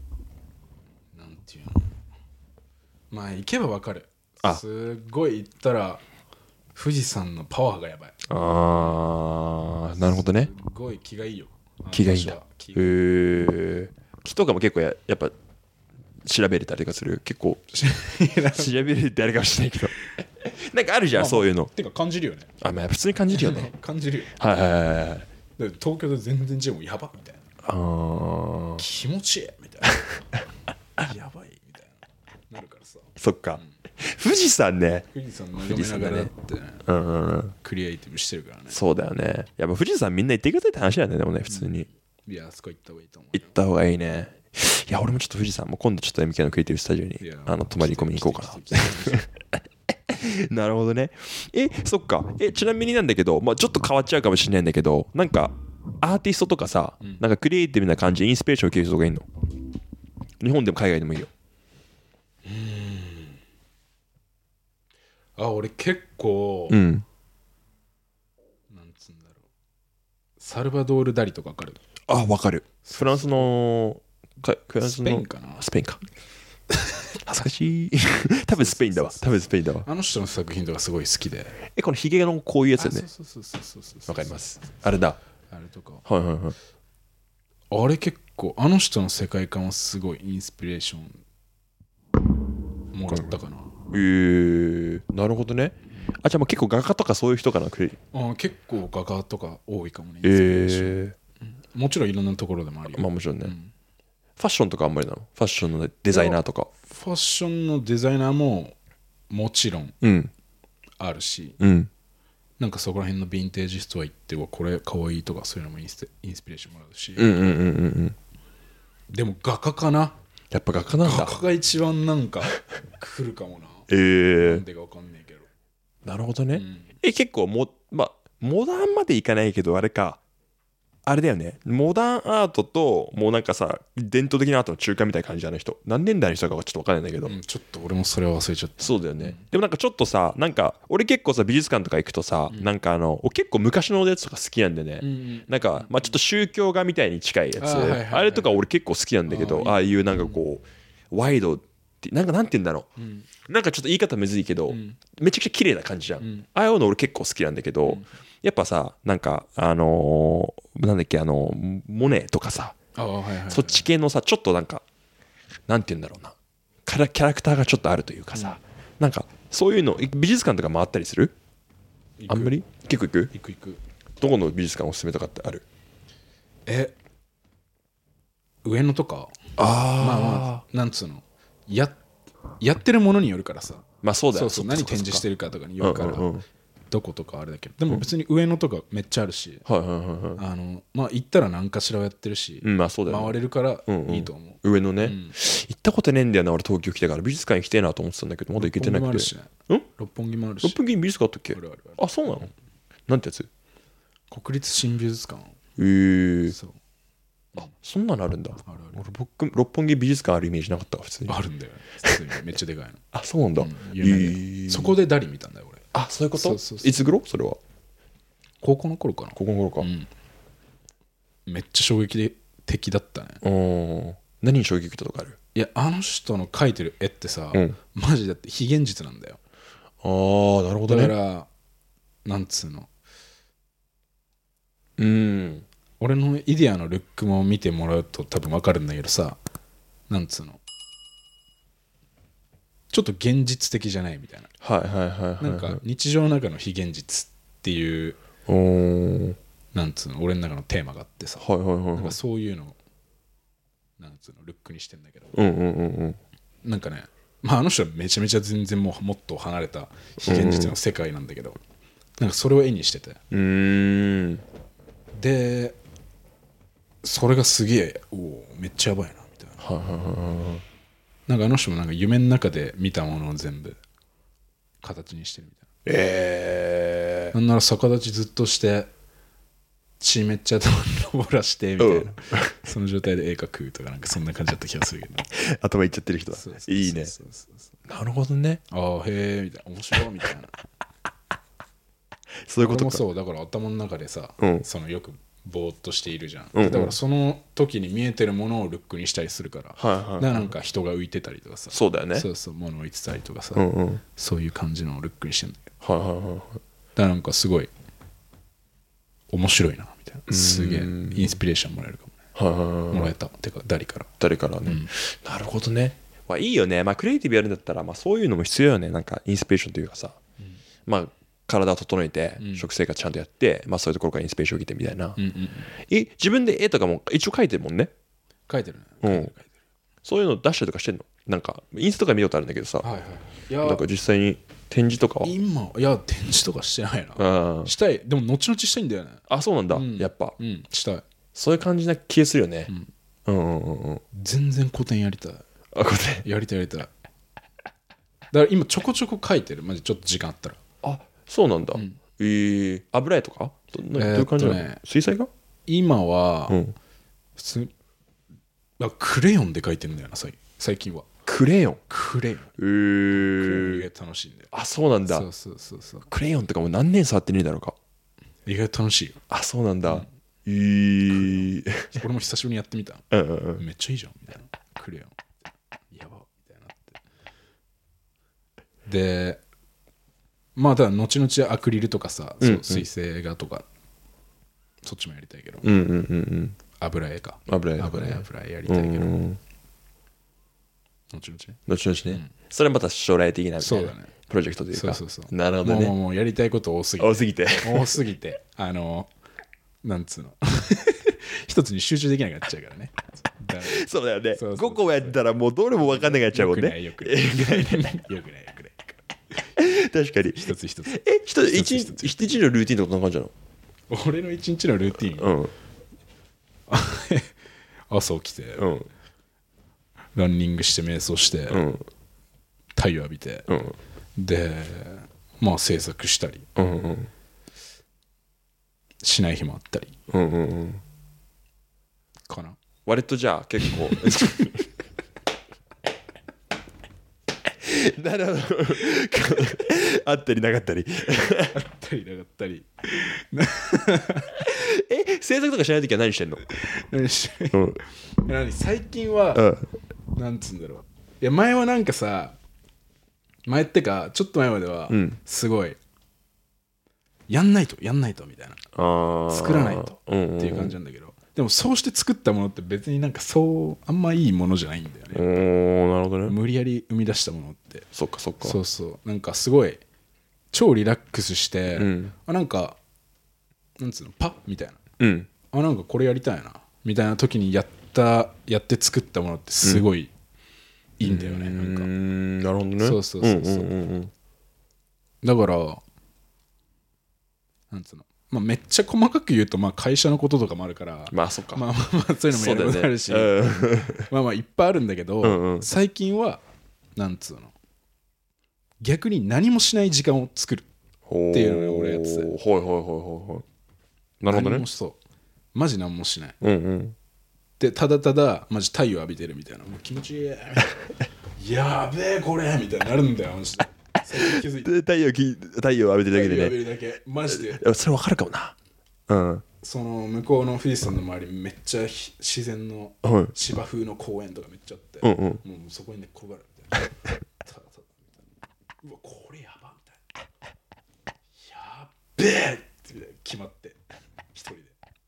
まあ行けばわかる。すっごい行ったら富士山のパワーがやばい。 ああ、なるほどね。 すごい気がいいよ。 気がいいんだ。木とかも結構やっぱ調べれたりとかする。結構調べれてあれかもしれないけどなんかあるじゃん、そういうの。 てか感じるよね。 あ、まあ普通に感じるよね。 感じるよ。 はいはいはいはい。 東京で全然違うもん、やばみたいな。気持ちいいみたいな。やばいみたいななるからさ。 そっか、富士山ね。 富士山眺めながらってね、クリエイティブしてるからね。 そうだよね。やっぱ富士山みんな行ってくださいって話だよね。でもね、普通にいや、あそこ行った方がいいと思う。 行った方がいいね。いや、俺もちょっと富士山も今度ちょっと MK のクリエイティブスタジオに泊まり込みに行こうかな。なるほどね。そっか。ちなみになんだけど、まあちょっと変わっちゃうかもしれないんだけど、なんかアーティストとかさ、なんかクリエイティブな感じでインスピレーションを受ける人がいいの？日本でも海外でもいいよ。 俺結構、なんつうんだろう、サルバドール・ダリとかわかる？ あ、わかる。フランスのスペインかな。 スペインか。恥ずかしい。多分スペインだわ。 あの人の作品とかすごい好きで。 このヒゲのこういうやつよね。 そうわかります。あれだ。 あれとか。 はいはいはい。 あれ結構あの人の世界観はすごいインスピレーションもらったかな。 なるほどね。あ、じゃあもう結構画家とかそういう人かな。結構画家とか多いかもね。もちろんいろんなところでもあるよ。 まあもちろんね。ファッションとかあんまりなの？ファッションのデザイナーとか。 ファッションのデザイナーももちろんあるし、なんかそこら辺のヴィンテージストア行ってこれかわいいとかそういうのもインスピレーションもらうし。でも画家かな。 やっぱ画家なんだ。 画家が一番なんか来るかもな。なんでかわかんないけど。 なるほどね。結構まあモダンまでいかないけど、あれか、あれだよね。モダンアートともうなんかさ、伝統的なアートの中間みたいな感じじゃない人。何年代の人かはちょっと分かんないんだけど、 ちょっと俺もそれは忘れちゃった。 そうだよね。でもなんかちょっとさ、なんか俺結構さ、美術館とか行くとさ、なんか結構昔のやつとか好きなんでね、なんかまあちょっと宗教画みたいに近いやつ、あれとか俺結構好きなんだけど、ああいうなんかこうワイドてなんて言うんだろう、なんかちょっと言い方むずいけど、めちゃくちゃ綺麗な感じじゃん、ああいうの俺結構好きなんだけど、やっぱさなんかなんだっけモネとかさ、そっち系のさちょっとなんて言うんだろうな、キャラクターがちょっとあるというかさ、なんかそういうの美術館とか回ったりする？あんまり？結構行く。どこの美術館おすすめとかってある？ 上野とか。まあなんつうの、やってるものによるからさ。 まあそうだよ。 そう何展示してるかとかによるから、どことかあれだけど、でも別に上野とかめっちゃあるし、まあ行ったら何かしらをやってるし、 まあそうだよね、 回れるからいいと思う。 上野ね、行ったことねえんだよな俺。東京来てから美術館行きたいなと思ってたんだけどまだ行けてなくて。 六本木もあるし。 六本木に美術館あったっけ？あ、そうなの？なんてやつ？ 国立新美術館。 そう。あ、そんなのあるんだ。俺六本木美術館あるイメージなかったわ。普通にあるんだよ。普通にめっちゃでかいの。 あ、そうなんだ。 そこでダリ見たんだよ俺。 あ、そういうこと？いつ頃？それは高校の頃かな。 高校の頃か。 めっちゃ衝撃的だったね。 何に衝撃受けたとかある？ いや、あの人の描いてる絵ってさ、マジだって非現実なんだよ。 ああ、なるほどね。 だからなんつうの、俺のイデアのルックも見てもらうと多分分かるんだけどさ、なんつうの、ちょっと現実的じゃないみたいな、なんか日常の中の非現実っていう、なんつうの、俺の中のテーマがあってさ、なんかそういうのをなんつうのルックにしてんだけど、なんかね、まああの人はめちゃめちゃ全然もっと離れた非現実の世界なんだけど、なんかそれを絵にしてて、でそれがすげえ、めっちゃやばいなみたいな。なんかあの人もなんか夢の中で見たものを全部形にしてるみたいな。なんなら逆立ちずっとして血めっちゃ上らしてみたいな、その状態で絵描くとかなんかそんな感じだった気がするけど頭いっちゃってる人だ。いいね。なるほどね。 ああへえみたいな、面白いみたいなそういうことか。 そうだから頭の中でさ、そのよくぼーっとしているじゃん、だからその時に見えてるものをルックにしたりするから、だからなんか人が浮いてたりとかさ、 そうだよね。 そう物浮いてたりとかさ、そういう感じのルックにしてんだけど、だからなんかすごい面白いなみたいな、すげえインスピレーションもらえるかもね。もらえたてか誰からね、 なるほどね。まあいいよね。まあクリエイティブやるんだったらまあそういうのも必要よね。なんかインスピレーションというかさ、まあ体を整えて食生活ちゃんとやって、まあそういうところからインスピレーションを受けてみたいな。自分で絵とかも一応描いてるもんね。 描いてるね。 そういうの出したりとかしてんの？なんかインスタとか見たことあるんだけどさ、なんか実際に展示とかは？ 今いや展示とかしてないな。したい。でも後々したいんだよね。 あ、そうなんだ。やっぱしたい。 そういう感じな気がするよね。 全然古典やりたい。 古典やりたい。だから今ちょこちょこ描いてる。マジちょっと時間あったら。 あ、そうなんだ。油絵とかどういう感じなの？水彩画？今は普通にクレヨンで描いてるんだよな最近は。 クレヨン。 クレヨン意外と楽しいんだよ。 あ、そうなんだ。そうクレヨンとかも何年触ってねえだろうか。 意外と楽しいよ。 あ、そうなんだ。 俺も久しぶりにやってみた。めっちゃいいじゃんみたいな。クレヨンやばみたいなって。でまあだから後々アクリルとかさ、水性画とかそっちもやりたいけど、油絵か。油絵やりたいけど、後々ね。 それまた将来的なみたいなプロジェクトというか。なるほどね。 もうやりたいこと多すぎてなんつうの一つに集中できなくなっちゃうからね。 そうだよね。5個もやったらもうどれも分かんなくなっちゃうもんね。 よくない確かに一つ一日のルーティンとかどんな感じなの？ 俺の一日のルーティン、朝起きて、ランニングして瞑想して、太陽浴びて、でまあ制作したり、しない日もあったり、かな。 割とじゃあ結構なるほどあったりなかったり制作とかしないときは何してんの？ 最近は、なんつうんだろいや前はなんかさ、前ってかちょっと前まではすごい、やんないとみたいな、作らないとっていう感じなんだけど、でもそうして作ったものって別になんかそうあんまいいものじゃないんだよね。 なるほどね。 無理やり生み出したものって。 そっかそっか。 そうそう、なんかすごい超リラックスして、なんかなんつうの、パッみたいな、なんかこれやりたいなみたいな時にやって作ったものってすごいいいんだよね。なんかなるほどね。 そう、だからなんつうの、まあ、めっちゃ細かく言うとまあ会社のこととかもあるから、 まあそっか、 まあそういうのもやることあるし、まあいっぱいあるんだけど、最近はなんつうの、逆に何もしない時間を作るっていうのが俺やってて、なるほどね。何もそうマジ何もしない、でただただマジ太陽浴びてるみたいな、もう気持ちいいやべえこれみたいになるんだよマジで。気づいて太陽浴びてるだけでね。 太陽浴びるだけマジで。 それ分かるかもな。 その向こうの富士山の周りめっちゃ自然の芝生の公園とかめっちゃあって、もうそこに寝っ転がるみたいな。うわこれやばみたいな。やべえって決まって一人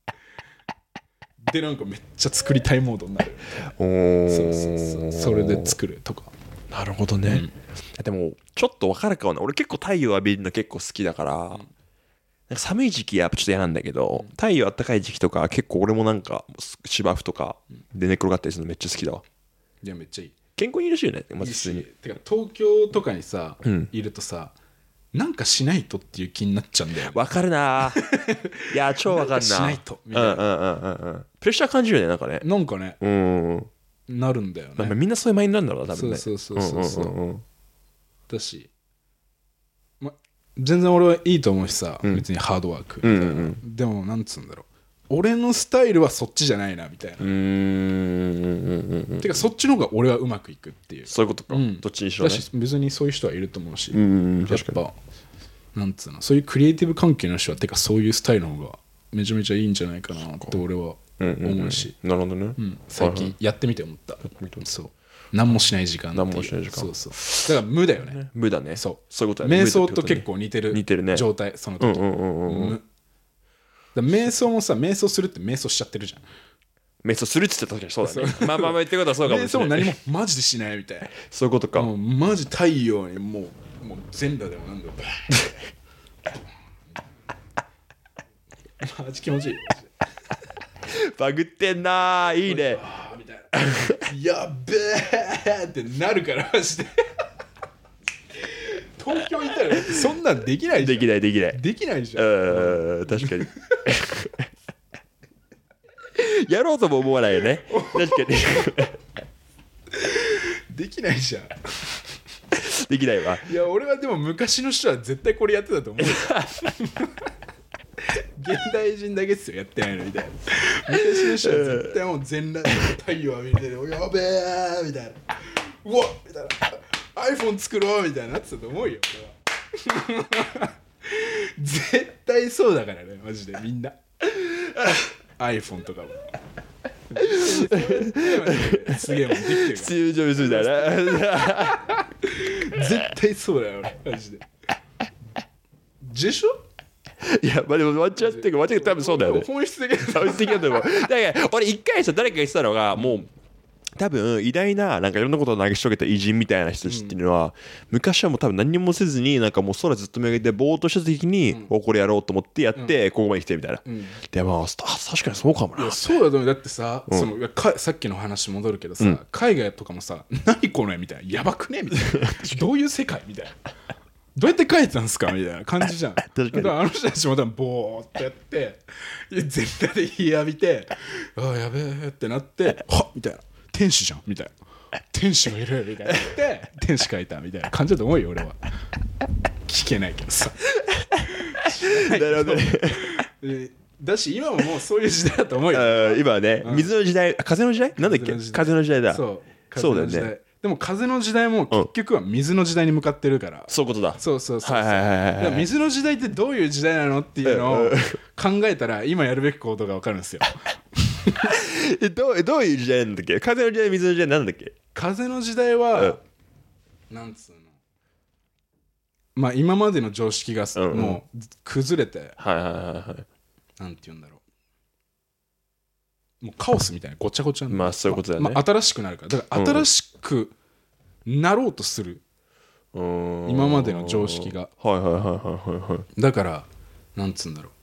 でなんかめっちゃ作りたいモードになる。そうそれで作るとか。 なるほどね。でもちょっと分かるかもな。俺結構太陽浴びるの結構好きだから、なんか寒い時期はちょっと嫌なんだけど、太陽あったかい時期とか結構俺もなんか芝生とかで寝転がったりするのめっちゃ好きだわ。 いやめっちゃいい。 健康にいるしよね。まず普通に。 てか東京とかにさ、いるとさ、なんかしないとっていう気になっちゃうんだよね。 わかるな。いや超わかるな。 しないとみたいな。 プレッシャー感じるよねなんかね。 なんかね。なるんだよね。 みんなそういうマインドなんだろうな多分ね。 そうだし、全然俺はいいと思うしさ、別にハードワークみたいな、でもなんつうんだろう、俺のスタイルはそっちじゃないなみたいな。てかそっちの方が俺はうまくいくっていう。 そういうことか。どっちにしろね。 だし別にそういう人はいると思うし、やっぱなんつうの、そういうクリエイティブ関係の人はてかそういうスタイルの方がめちゃめちゃいいんじゃないかなって俺は思うし。 なるほどね。 最近やってみて思った。そう。何もしない時間。 何もしない時間。 そうだから無だよね。 無だね。 そういうことだね。 瞑想と結構似てる状態、その時。瞑想もさ、瞑想するって瞑想しちゃってるじゃん。 瞑想するって言ったら確かにそうだね。まあ言ってることはそうかもしれない。 瞑想も何もマジでしないみたいな。 そういうことか。 もうマジ太陽にもう全裸でもなんだよ。マジ気持ちいい。 バグってんな。いいね。 やっべーってなるからマジで。東京いたらそんなんできないじゃん。できないじゃん。 確かに。やろうとも思わないよね。確かに。 できないじゃん。 できないわ。 いや俺はでも昔の人は絶対これやってたと思うよ。現代人だけっすよやってないのみたいな。昔の人は絶対もう全裸で太陽浴びてる、やべえみたいな、うわっみたいな、 iPhone 作ろうみたいなってたと思うよ俺は。絶対そうだからねマジでみんな。iPhone とかもすげえもんできてるから強いジョブするだな。 絶対そうだよ俺マジで。でしょ。 いやでも間違って多分そうだよね。 本質的なだから俺一回さ誰か言ってたのが、もう多分偉大ななんかいろんなことを成し遂げた偉人みたいな人たちっていうのは、昔はもう多分何もせずになんかもう空ずっと見上げてぼーっとした時に、これやろうと思ってやって、ここまで来てみたいな。でまあ確かにそうかもな。 いやそうだと思う。だってさ、さっきの話戻るけどさ、海外とかもさ、何この絵みたいな、やばくねみたいな、どういう世界みたいな、どうやって描いてたんですかみたいな感じじゃん。 確かに。 あの人たちも多分ボーっとやって全体で日浴びて、ああやべえってなって、はっみたいな、天使じゃんみたいな、天使がいるみたいなって天使描いたみたいな感じだと思うよ俺は。聞けないけどさ。 なるほどね。 だし今ももうそういう時代だと思うよ。 今はね、水の時代、風の時代なんだっけ、風の時代だ。そうだよね。 でも風の時代も結局は水の時代に向かってるから、 そういうことだ。 そう水の時代ってどういう時代なのっていうのを考えたら今やるべきことが分かるんですよ。 どういう時代なんだっけ。風の時代水の時代なんだっけ。 風の時代は、なんつうの、まあ今までの常識がもう崩れて、なんて言うんだろう、もうカオスみたいなごちゃごちゃになる。 まあそういうことだよね。 まあ、新しくなるから、だから新しくなろうとする、今までの常識が。だからなんつうんだろう、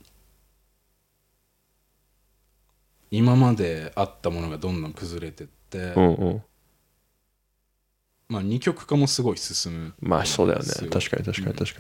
今まであったものがどんどん崩れてって、まあ二極化もすごい進む。 まあそうだよね。確かに。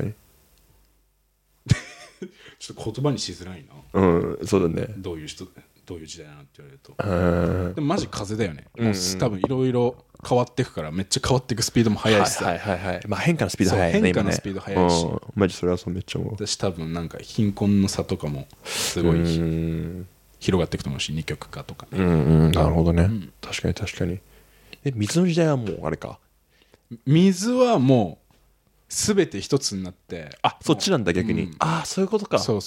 ちょっと言葉にしづらいな。そうだね。 どういう時代なのって言われると。でもマジ風だよね。もう多分いろいろ変わっていくから、めっちゃ変わっていくスピードも速いしさ。 まあ変化のスピード速いね。 変化のスピード速いし。 マジそれはそうめっちゃ思う。 私多分なんか貧困の差とかもすごい広がっていくと思うし、二極化とかね。 なるほどね。確かに。水の時代はもうあれか。 水はもう全て一つになって、 そっちなんだ逆に。そういうことか。 そう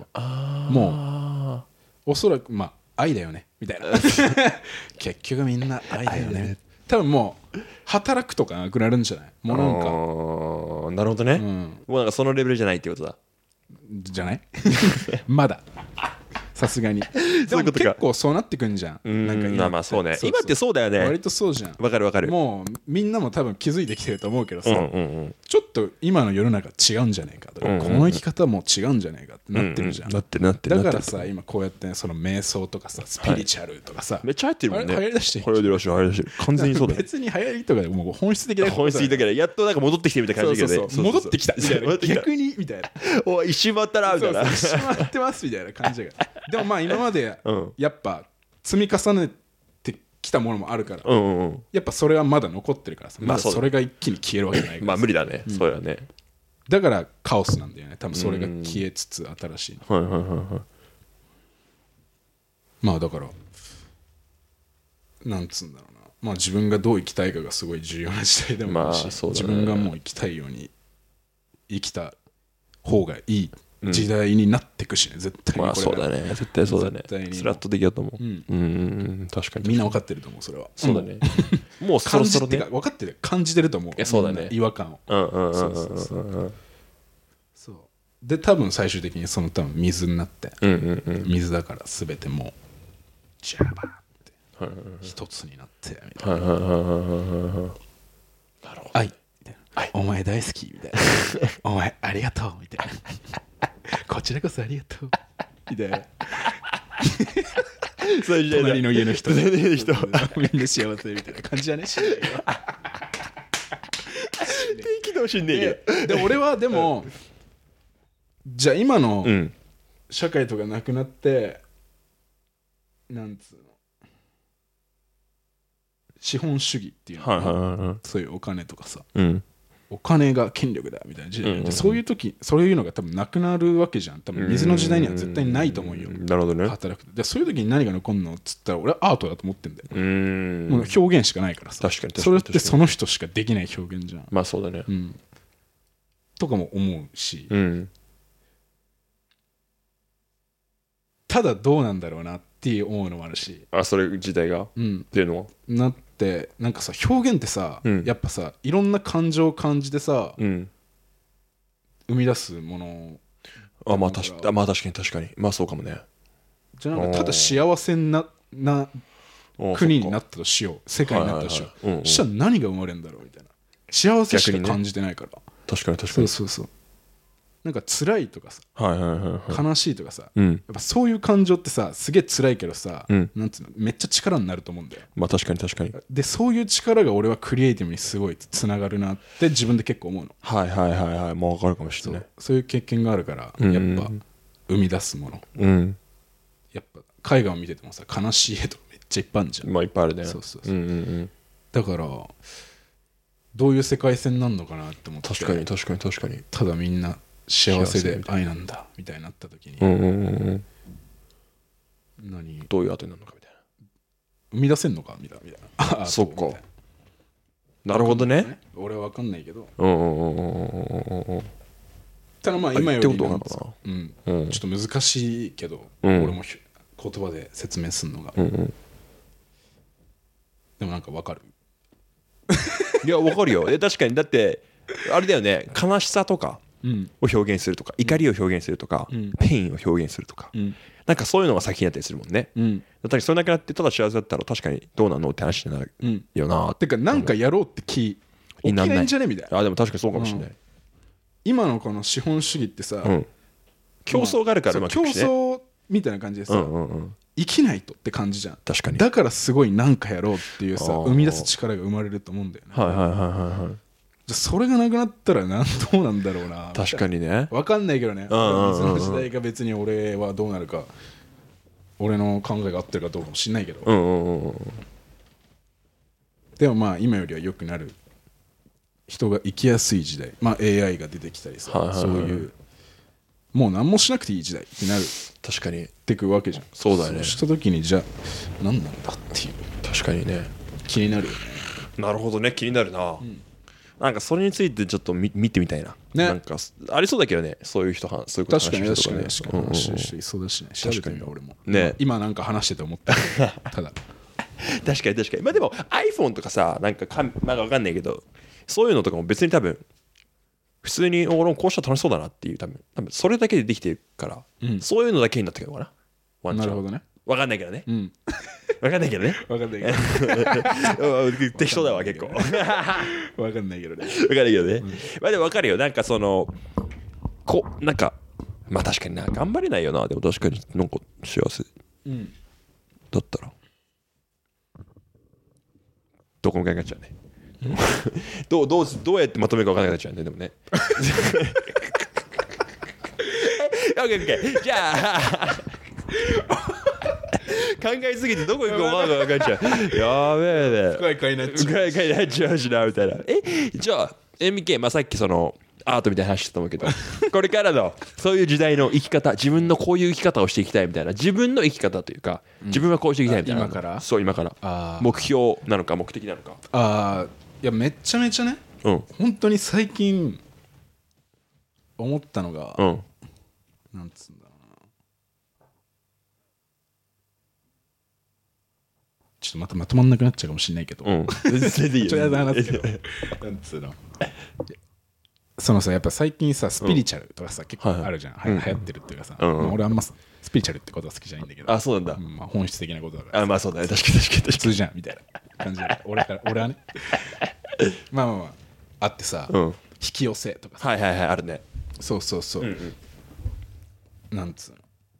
もうおそらくまあ愛だよねみたいな結局みんな愛だよね。多分もう働くとかなくなるんじゃない？もうなんかなるほどね。もうなんかそのレベルじゃないってことだ。 じゃないまださすがに。でも結構そうなってくんじゃん。なんかまあそうね。今ってそうだよね。 割とそうじゃん。 わかる。 もうみんなも多分気づいてきてると思うけどさ、ちょっと今の世の中違うんじゃねえかとか、この生き方も違うんじゃねえかってなってるじゃん。 なってる。 だからさ、今こうやってその瞑想とかさ、スピリチュアルとかさ、 めっちゃ入ってるもんね。 流行りだして流行りしてる。完全にそうだね。 別に流行りとかでも本質的な本質的だけど、やっとなんか戻ってきてみたいな感じで。 戻ってきたみたいな。逆にみたいな。 おい、一周回ったなみたいな。 一周回ってますみたいな感じが。でもまあ今までやっぱ積み重ねてきたものもあるから、やっぱそれはまだ残ってるからさ、まだそれが一気に消えるわけじゃないから。 まあ無理だね。そうだね。 だからカオスなんだよね。多分それが消えつつ新しい。まあだからなんつうんだろうな。まあ自分がどう生きたいかがすごい重要な時代でもあるし、自分がもう生きたいように生きた方がいい時代になってくしね、絶対に。 まあそうだね。絶対そうだね。スラッとできると思う。確かに。 みんな分かってると思う、それは。 そうだね。もうそろそろね。 分かってる、感じてると思う。 そうだね。 違和感を。そうで多分最終的にその多分水になって、水だから全てもうジャバーって一つになってみたいな。なるほど。愛みたいな。お前大好きみたいな。お前ありがとうみたいな。こちらこそありがとうみたいな。隣の家の人みんな幸せみたいな感じじゃね。死んできてほしいんねえけど。 で俺はでもじゃあ今の社会とかなくなって、なんつうの、資本主義っていうの、そういうお金とかさ、お金が権力だみたいな時代で、そういう時そういうのが多分なくなるわけじゃん。多分水の時代には絶対ないと思うよ。 なるほどね。 働くでそういう時に何が残るのっつったら俺はアートだと思ってんだよ。もう表現しかないからさ。 確かにそれってその人しかできない表現じゃん。 まあそうだね。 とかも思うし、ただどうなんだろうなって思うのもあるし。 それ自体がっていうのはなってなんかさ、表現ってさ、やっぱさいろんな感情を感じてさ、生み出すもの。 まあ確かに。まあそうかもね。 じゃあなんかただ幸せな国になったとしよう、世界になったとしよう、したら何が生まれるんだろうみたいな。幸せしか感じてないから。 確かにそうなんか辛いとかさ、悲しいとかさ、やっぱそういう感情ってさすげえ辛いけどさ、なんつうの、めっちゃ力になると思うんだよ。 まあ確かにでそういう力が俺はクリエイティブにすごいつながるなって自分で結構思うの。 もう分かるかもしれない。 そういう経験があるから、やっぱ生み出すもの、やっぱ絵画を見ててもさ悲しい絵とかめっちゃいっぱいあるじゃん。 まあいっぱいあるね。 だからどういう世界線なんのかなって思って。 確かに。 ただみんな幸せで愛なんだみたいになった時に、 どういう後になるのかみたいな、 生み出せんのかみたいな。 そっか。なるほどね。 俺は分かんないけど、ただまあ今よりちょっと難しいけど、俺も言葉で説明するのが、でもなんか分かるいやわかるよ。確かにだってあれだよね、悲しさとかうんを表現するとか、怒りを表現するとか、 うんペインを表現するとか、 うんなんかそういうのが先になったりするもんね。 うんだったらそれだけなってただ幸せだったら確かにどうなのって話になるうんよな。 てかなんかやろうって気起きないんじゃねみたいな。 あでも確かにそうかもしれない。 今のこの資本主義ってさ、 うん。競争があるからうまくい競くしね。 争みたいな感じでさ、 うんうんうん。 生きないとって感じじゃん。 確かに。 だからすごいなんかやろうっていうさあー生み出す力が生まれると思うんだよね。 はいはいはいはいはい。 じゃあそれがなくなったらどうなんだろうな。 確かにね。 分かんないけどね、 うんうんうんうん水の時代が別に俺はどうなるか、俺の考えが合ってるかどうかもしんないけど、 うんうんうんうん。 でもまあ今よりは良くなる、人が生きやすい時代、まあ AI が出てきたりさ、 はいはいはいそういうもう何もしなくていい時代になるっ確かに。 てくわけじゃん。 そうだよねそうした時にじゃあ何なんだっていう確かにね。 気になるよね。 なるほどね、気になるな。なんかそれについてちょっと見てみたいな。 ねなんかありそうだけどね、そういう人そういうこと確かに話して確かにる人とかね。 確かに話してる人いそうだしね。調べてみよう俺も。 ね今なんか話してて思ったただ確かに確かに。まあでも iPhone とかさ、なんかまあわかんないけど、そういうのとかも別に多分普通に俺もこうしたら楽しそうだなっていう多分それだけでできてるから、 うんそういうのだけになってくるのかな。ワンチャンなるほどね。 わかんないけどね。 うんわかんないけどね。 分かんないけど適当だわ結構。わかんない分かんないけどね。 けどね。まあでもわかるよ。なんかそのなんかまあ確かにな、頑張れないよな。でも確かになんか幸せうんだったらどこも考えちゃうね。どうやってまとめるか分からなくなっちゃうね。でもね。オッケーオッケー。じゃあ考えすぎてどこ行くか分かんなくなっちゃう。やべえね。 深い会になっちゃう。 深い回になっちゃうしなみたいな。じゃあ MK、まあさっきそのアートみたいな話してたと思うけど、これからのそういう時代の生き方、自分のこういう生き方をしていきたいみたいな、自分の生き方というか、自分はこうしていきたいみたいな。 今からそう今からあー目標なのか目的なのか。 あーいやめっちゃめちゃね、 うん本当に最近思ったのが、 うんなんつうんだろうな、ちょっとまたまとまんなくなっちゃうかもしれないけど、 うん全然いいよ。 ちょっとやだ話すけどなんつうの、そのさやっぱ最近さスピリチュアルとかさ、結構あるじゃん、 はいはい流行ってるっていうかさ、 うんうんまあ俺あんまスピリチュアルってことは好きじゃないんだけど、 あ、そうなんだ。 まあ、本質的なことだからあ、まあそうだね。確かに確かに確か普通じゃんみたいな感じで俺はねまあまあまああってさ、 に。うん。 引き寄せとかさ、 はいはいはい、あるね。 そうそうそう、 うんうん。 なんつうの、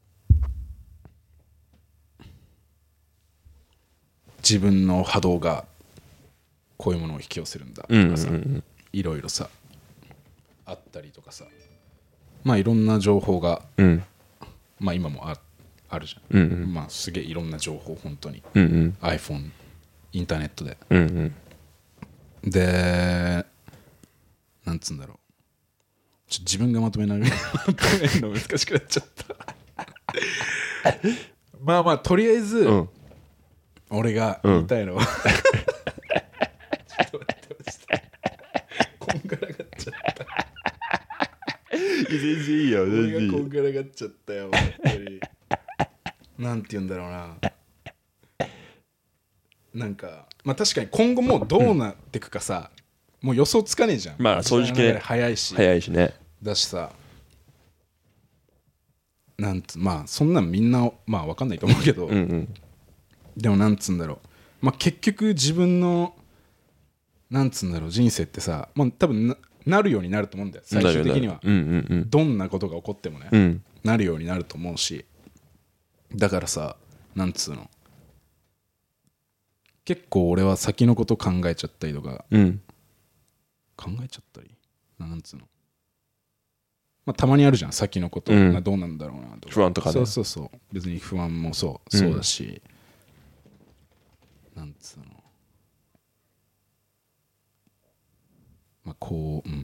自分の波動がこういうものを引き寄せるんだとうんうんかさ、 うん。 いろいろさあったりとかさ、まあいろんな情報がうんまあ今もあるじゃん、 うんうんまあすげえいろんな情報本当にうんうん iPhone インターネットでうんうん。 でなんつうんだろう、自分がまとめるの難しくなっちゃったまあまあとりあえず、 うん俺が言いたいのは、ちょっと待ってましたこんがらがっちゃった全然いいよ、全俺然いいよ。 がこんがらがっちゃったよ本当になんて言うんだろうな、なんかまあ確かに今後もうどうなってくかさ、もう予想つかねえじゃん。 まあ正直ね時代の流れ早いし、 早いしね。 だしさ、まあそんなんみんなまあ分かんないと思うけど、 うんうん。 でもなんつうんだろう、まあ結局自分のなんつうんだろう人生ってさ、まあ多分なるようになると思うんだよ最終的には。 うんうんうん。 どんなことが起こってもね、 うんなるようになると思うし、だからさ、なんつうの、結構俺は先のこと考えちゃったりとか、 うん考えちゃったりなんつうの、まあたまにあるじゃん先のこと、 うんどうなんだろうなとか不安とかねそうそうそう、別に不安もそうだし、なんつうの、まあこう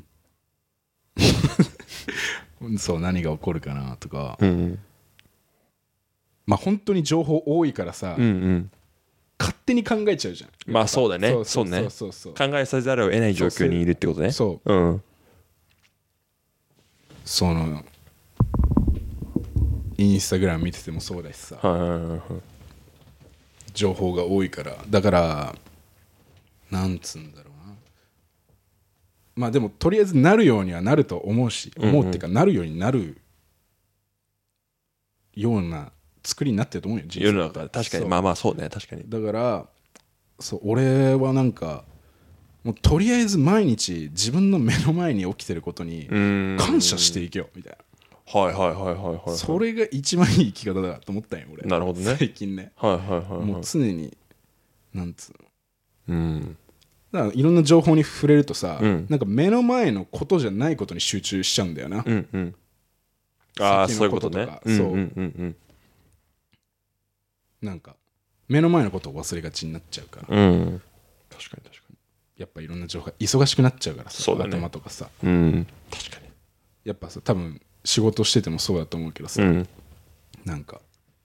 そう何が起こるかなとか、 うんまあ本当に情報多いからさ、 うんうん。 勝手に考えちゃうじゃん。 まあそうだね。 そそうね。 そうそう考えさざるを得ない状況にいるってことね。 そううん。 そのインスタグラム見ててもそうだしさ、 はいはいはいはい。 情報が多いから、だからなんつうんだろうな、 まあでもとりあえずなるようにはなると思うし、思うっていうかなるようになるような作りになってると思うよ、 世の中確かにまあまあそうね、確かに。 だからそう俺はなんかもうとりあえず毎日自分の目の前に起きてることに感謝していけよみたいな。 はいはいはいはいはい。 それが一番いい生き方だと思ったんよ俺。 なるほどね。 最近ね。 はいはいはいはい。 もう常になんつうの。 うん。 だからいろんな情報に触れるとさ、 うんなんか目の前のことじゃないことに集中しちゃうんだよな。 うんうん。ああ、そういうことね。 そう。 うんうんうんなんか目の前のことを忘れがちになっちゃうから。 うん。うん。確かに確かに。 やっぱいろんな情報が忙しくなっちゃうからさ、 そうだね、 頭とかさ。 うん。確かに。 やっぱさ、多分仕事しててもそうだと思うけどさ、 うん、 なんか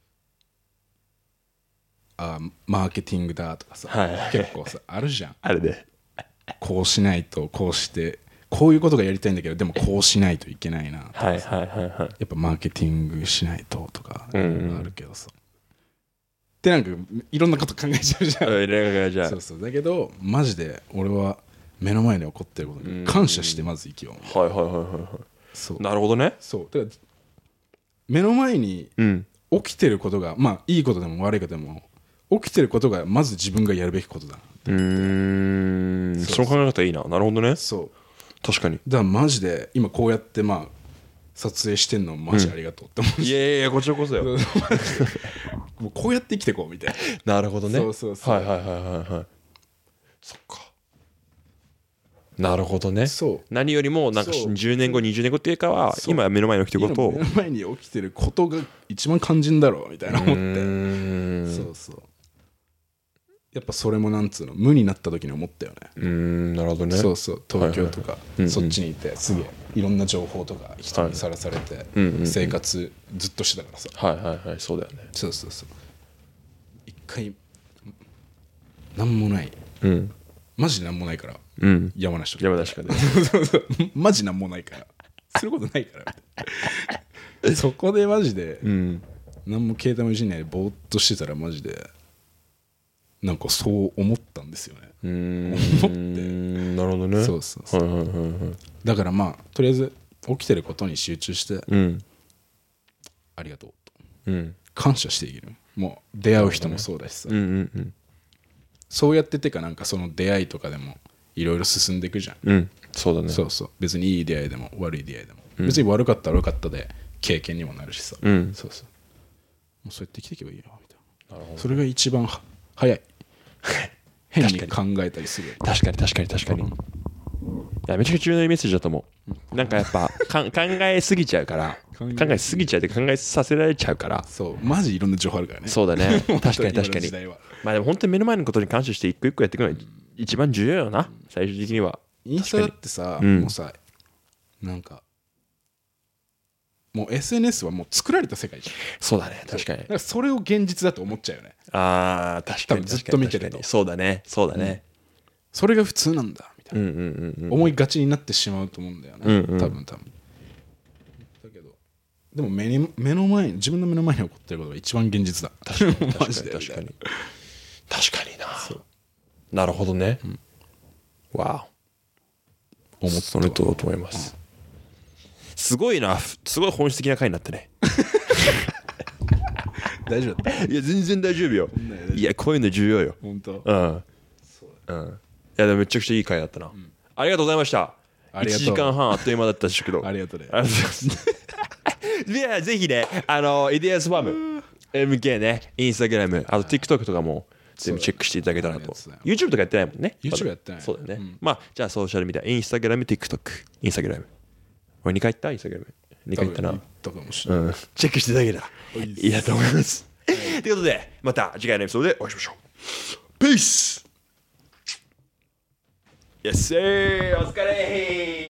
マーケティングだとかさ、 はい、 結構さあるじゃん。 あれでこうしないとこうしてこういうことがやりたいんだけどでもこうしないといけないなとかさ、 はいはいはいはい。 やっぱマーケティングしないととかあるけどさ、でなんかいろんなこと考えちゃうじゃん。そうそう。だけどマジで俺は目の前に起こってることに感謝してまず生きよう。 はいはいはいはいはい。 そうなるほどね。 そうだから目の前に起きてることが、まあいいことでも悪いことでも起きてることがまず自分がやるべきことだな。 その考え方いいな。なるほどね。 そう確かに。 だからマジで今こうやってまあ撮影してんのマジありがとうって思うし、 いやいやこちらこそよ。 もうこうやって生きていこうみたいな。なるほどね。 そうそうそう。 はいはいはいはいはい。そっか。なるほどね。 そう。 何よりもなんか10年後20年後っていうかは今目の前に起きてることを目の前に起きてることが一番肝心だろうみたいな思って。そうそう。やっぱそれもなんつうの無になった時に思ったよね。 なるほどね。 そうそう。東京とかそっちにいてすげえいろんな情報とか人にさらされて生活ずっとしてたからさ。 はいはいはい。そうだよね。 そうそうそう。一回なんもない。マジなんもないから。山梨とか。 山梨かね。 そうそう。マジなんもないから。することないからそこでマジで何も携帯もいじんないでぼーっとしてたらマジでなんかそう思ったんですよね。思ってなるほどね。 そうそうそう。だからまあとりあえず起きてることに集中してありがとうと感謝していける。もう出会う人もそうだしさ、そうやっててかなんかその出会いとかでもいろいろ進んでいくじゃん。 そうだね。 そうそう。別にいい出会いでも悪い出会いでも、別に悪かったら悪かったで経験にもなるしさ、そうそう。もうそうやって生きていけばいいよみたいな。なるほど。それが一番早い。変に考えたりする。 確かに確かに確かに。いやめちゃくちゃ重要なメッセージだと思う。なんかやっぱ考えすぎちゃうから考えすぎちゃうって考えさせられちゃうから。 そうマジいろんな情報あるからね。 そうだね。確かに確かに。まあでも本当に目の前のことに感謝して一個一個やっていくのが一番重要よな、最終的には。 インスタだってさ、もうさなんかもう SNS はもう作られた世界じゃん。 そうだね。確かに。だからそれを現実だと思っちゃうよね。 ああ確かに。 ずっと見てると。 そうだねそうだね。 それが普通なんだみたいな思いがちになってしまうと思うんだよね。多分だけどでも目の前に自分の目の前に起こってることが一番現実だ。 確かに確かに確かに確かにな。なるほどね。わお。それと思います。すごいな。すごい本質的な回になってね。 大丈夫だった？ いや全然大丈夫よ。いやこういうの重要よ。 本当。 いやでもめちゃくちゃいい回だったな。ありがとうございました。1時間半あっという間だったしけど。 ありがとうね。 ありがとうございます。ではぜひねイデアスファーム MK ねインスタグラムあと TikTok とかも全部チェックしていただけたらと。 YouTube とかやってないもんね。 YouTube やってない。 そうだよね。まあじゃあソーシャルメディアインスタグラム TikTok インスタグラム俺2回行ったインスタグラム2回行ったな。チェックしていただけたらいいなと思います。ということでまた次回のエピソードでお会いしましょう。ピース。Yes sir お疲れ。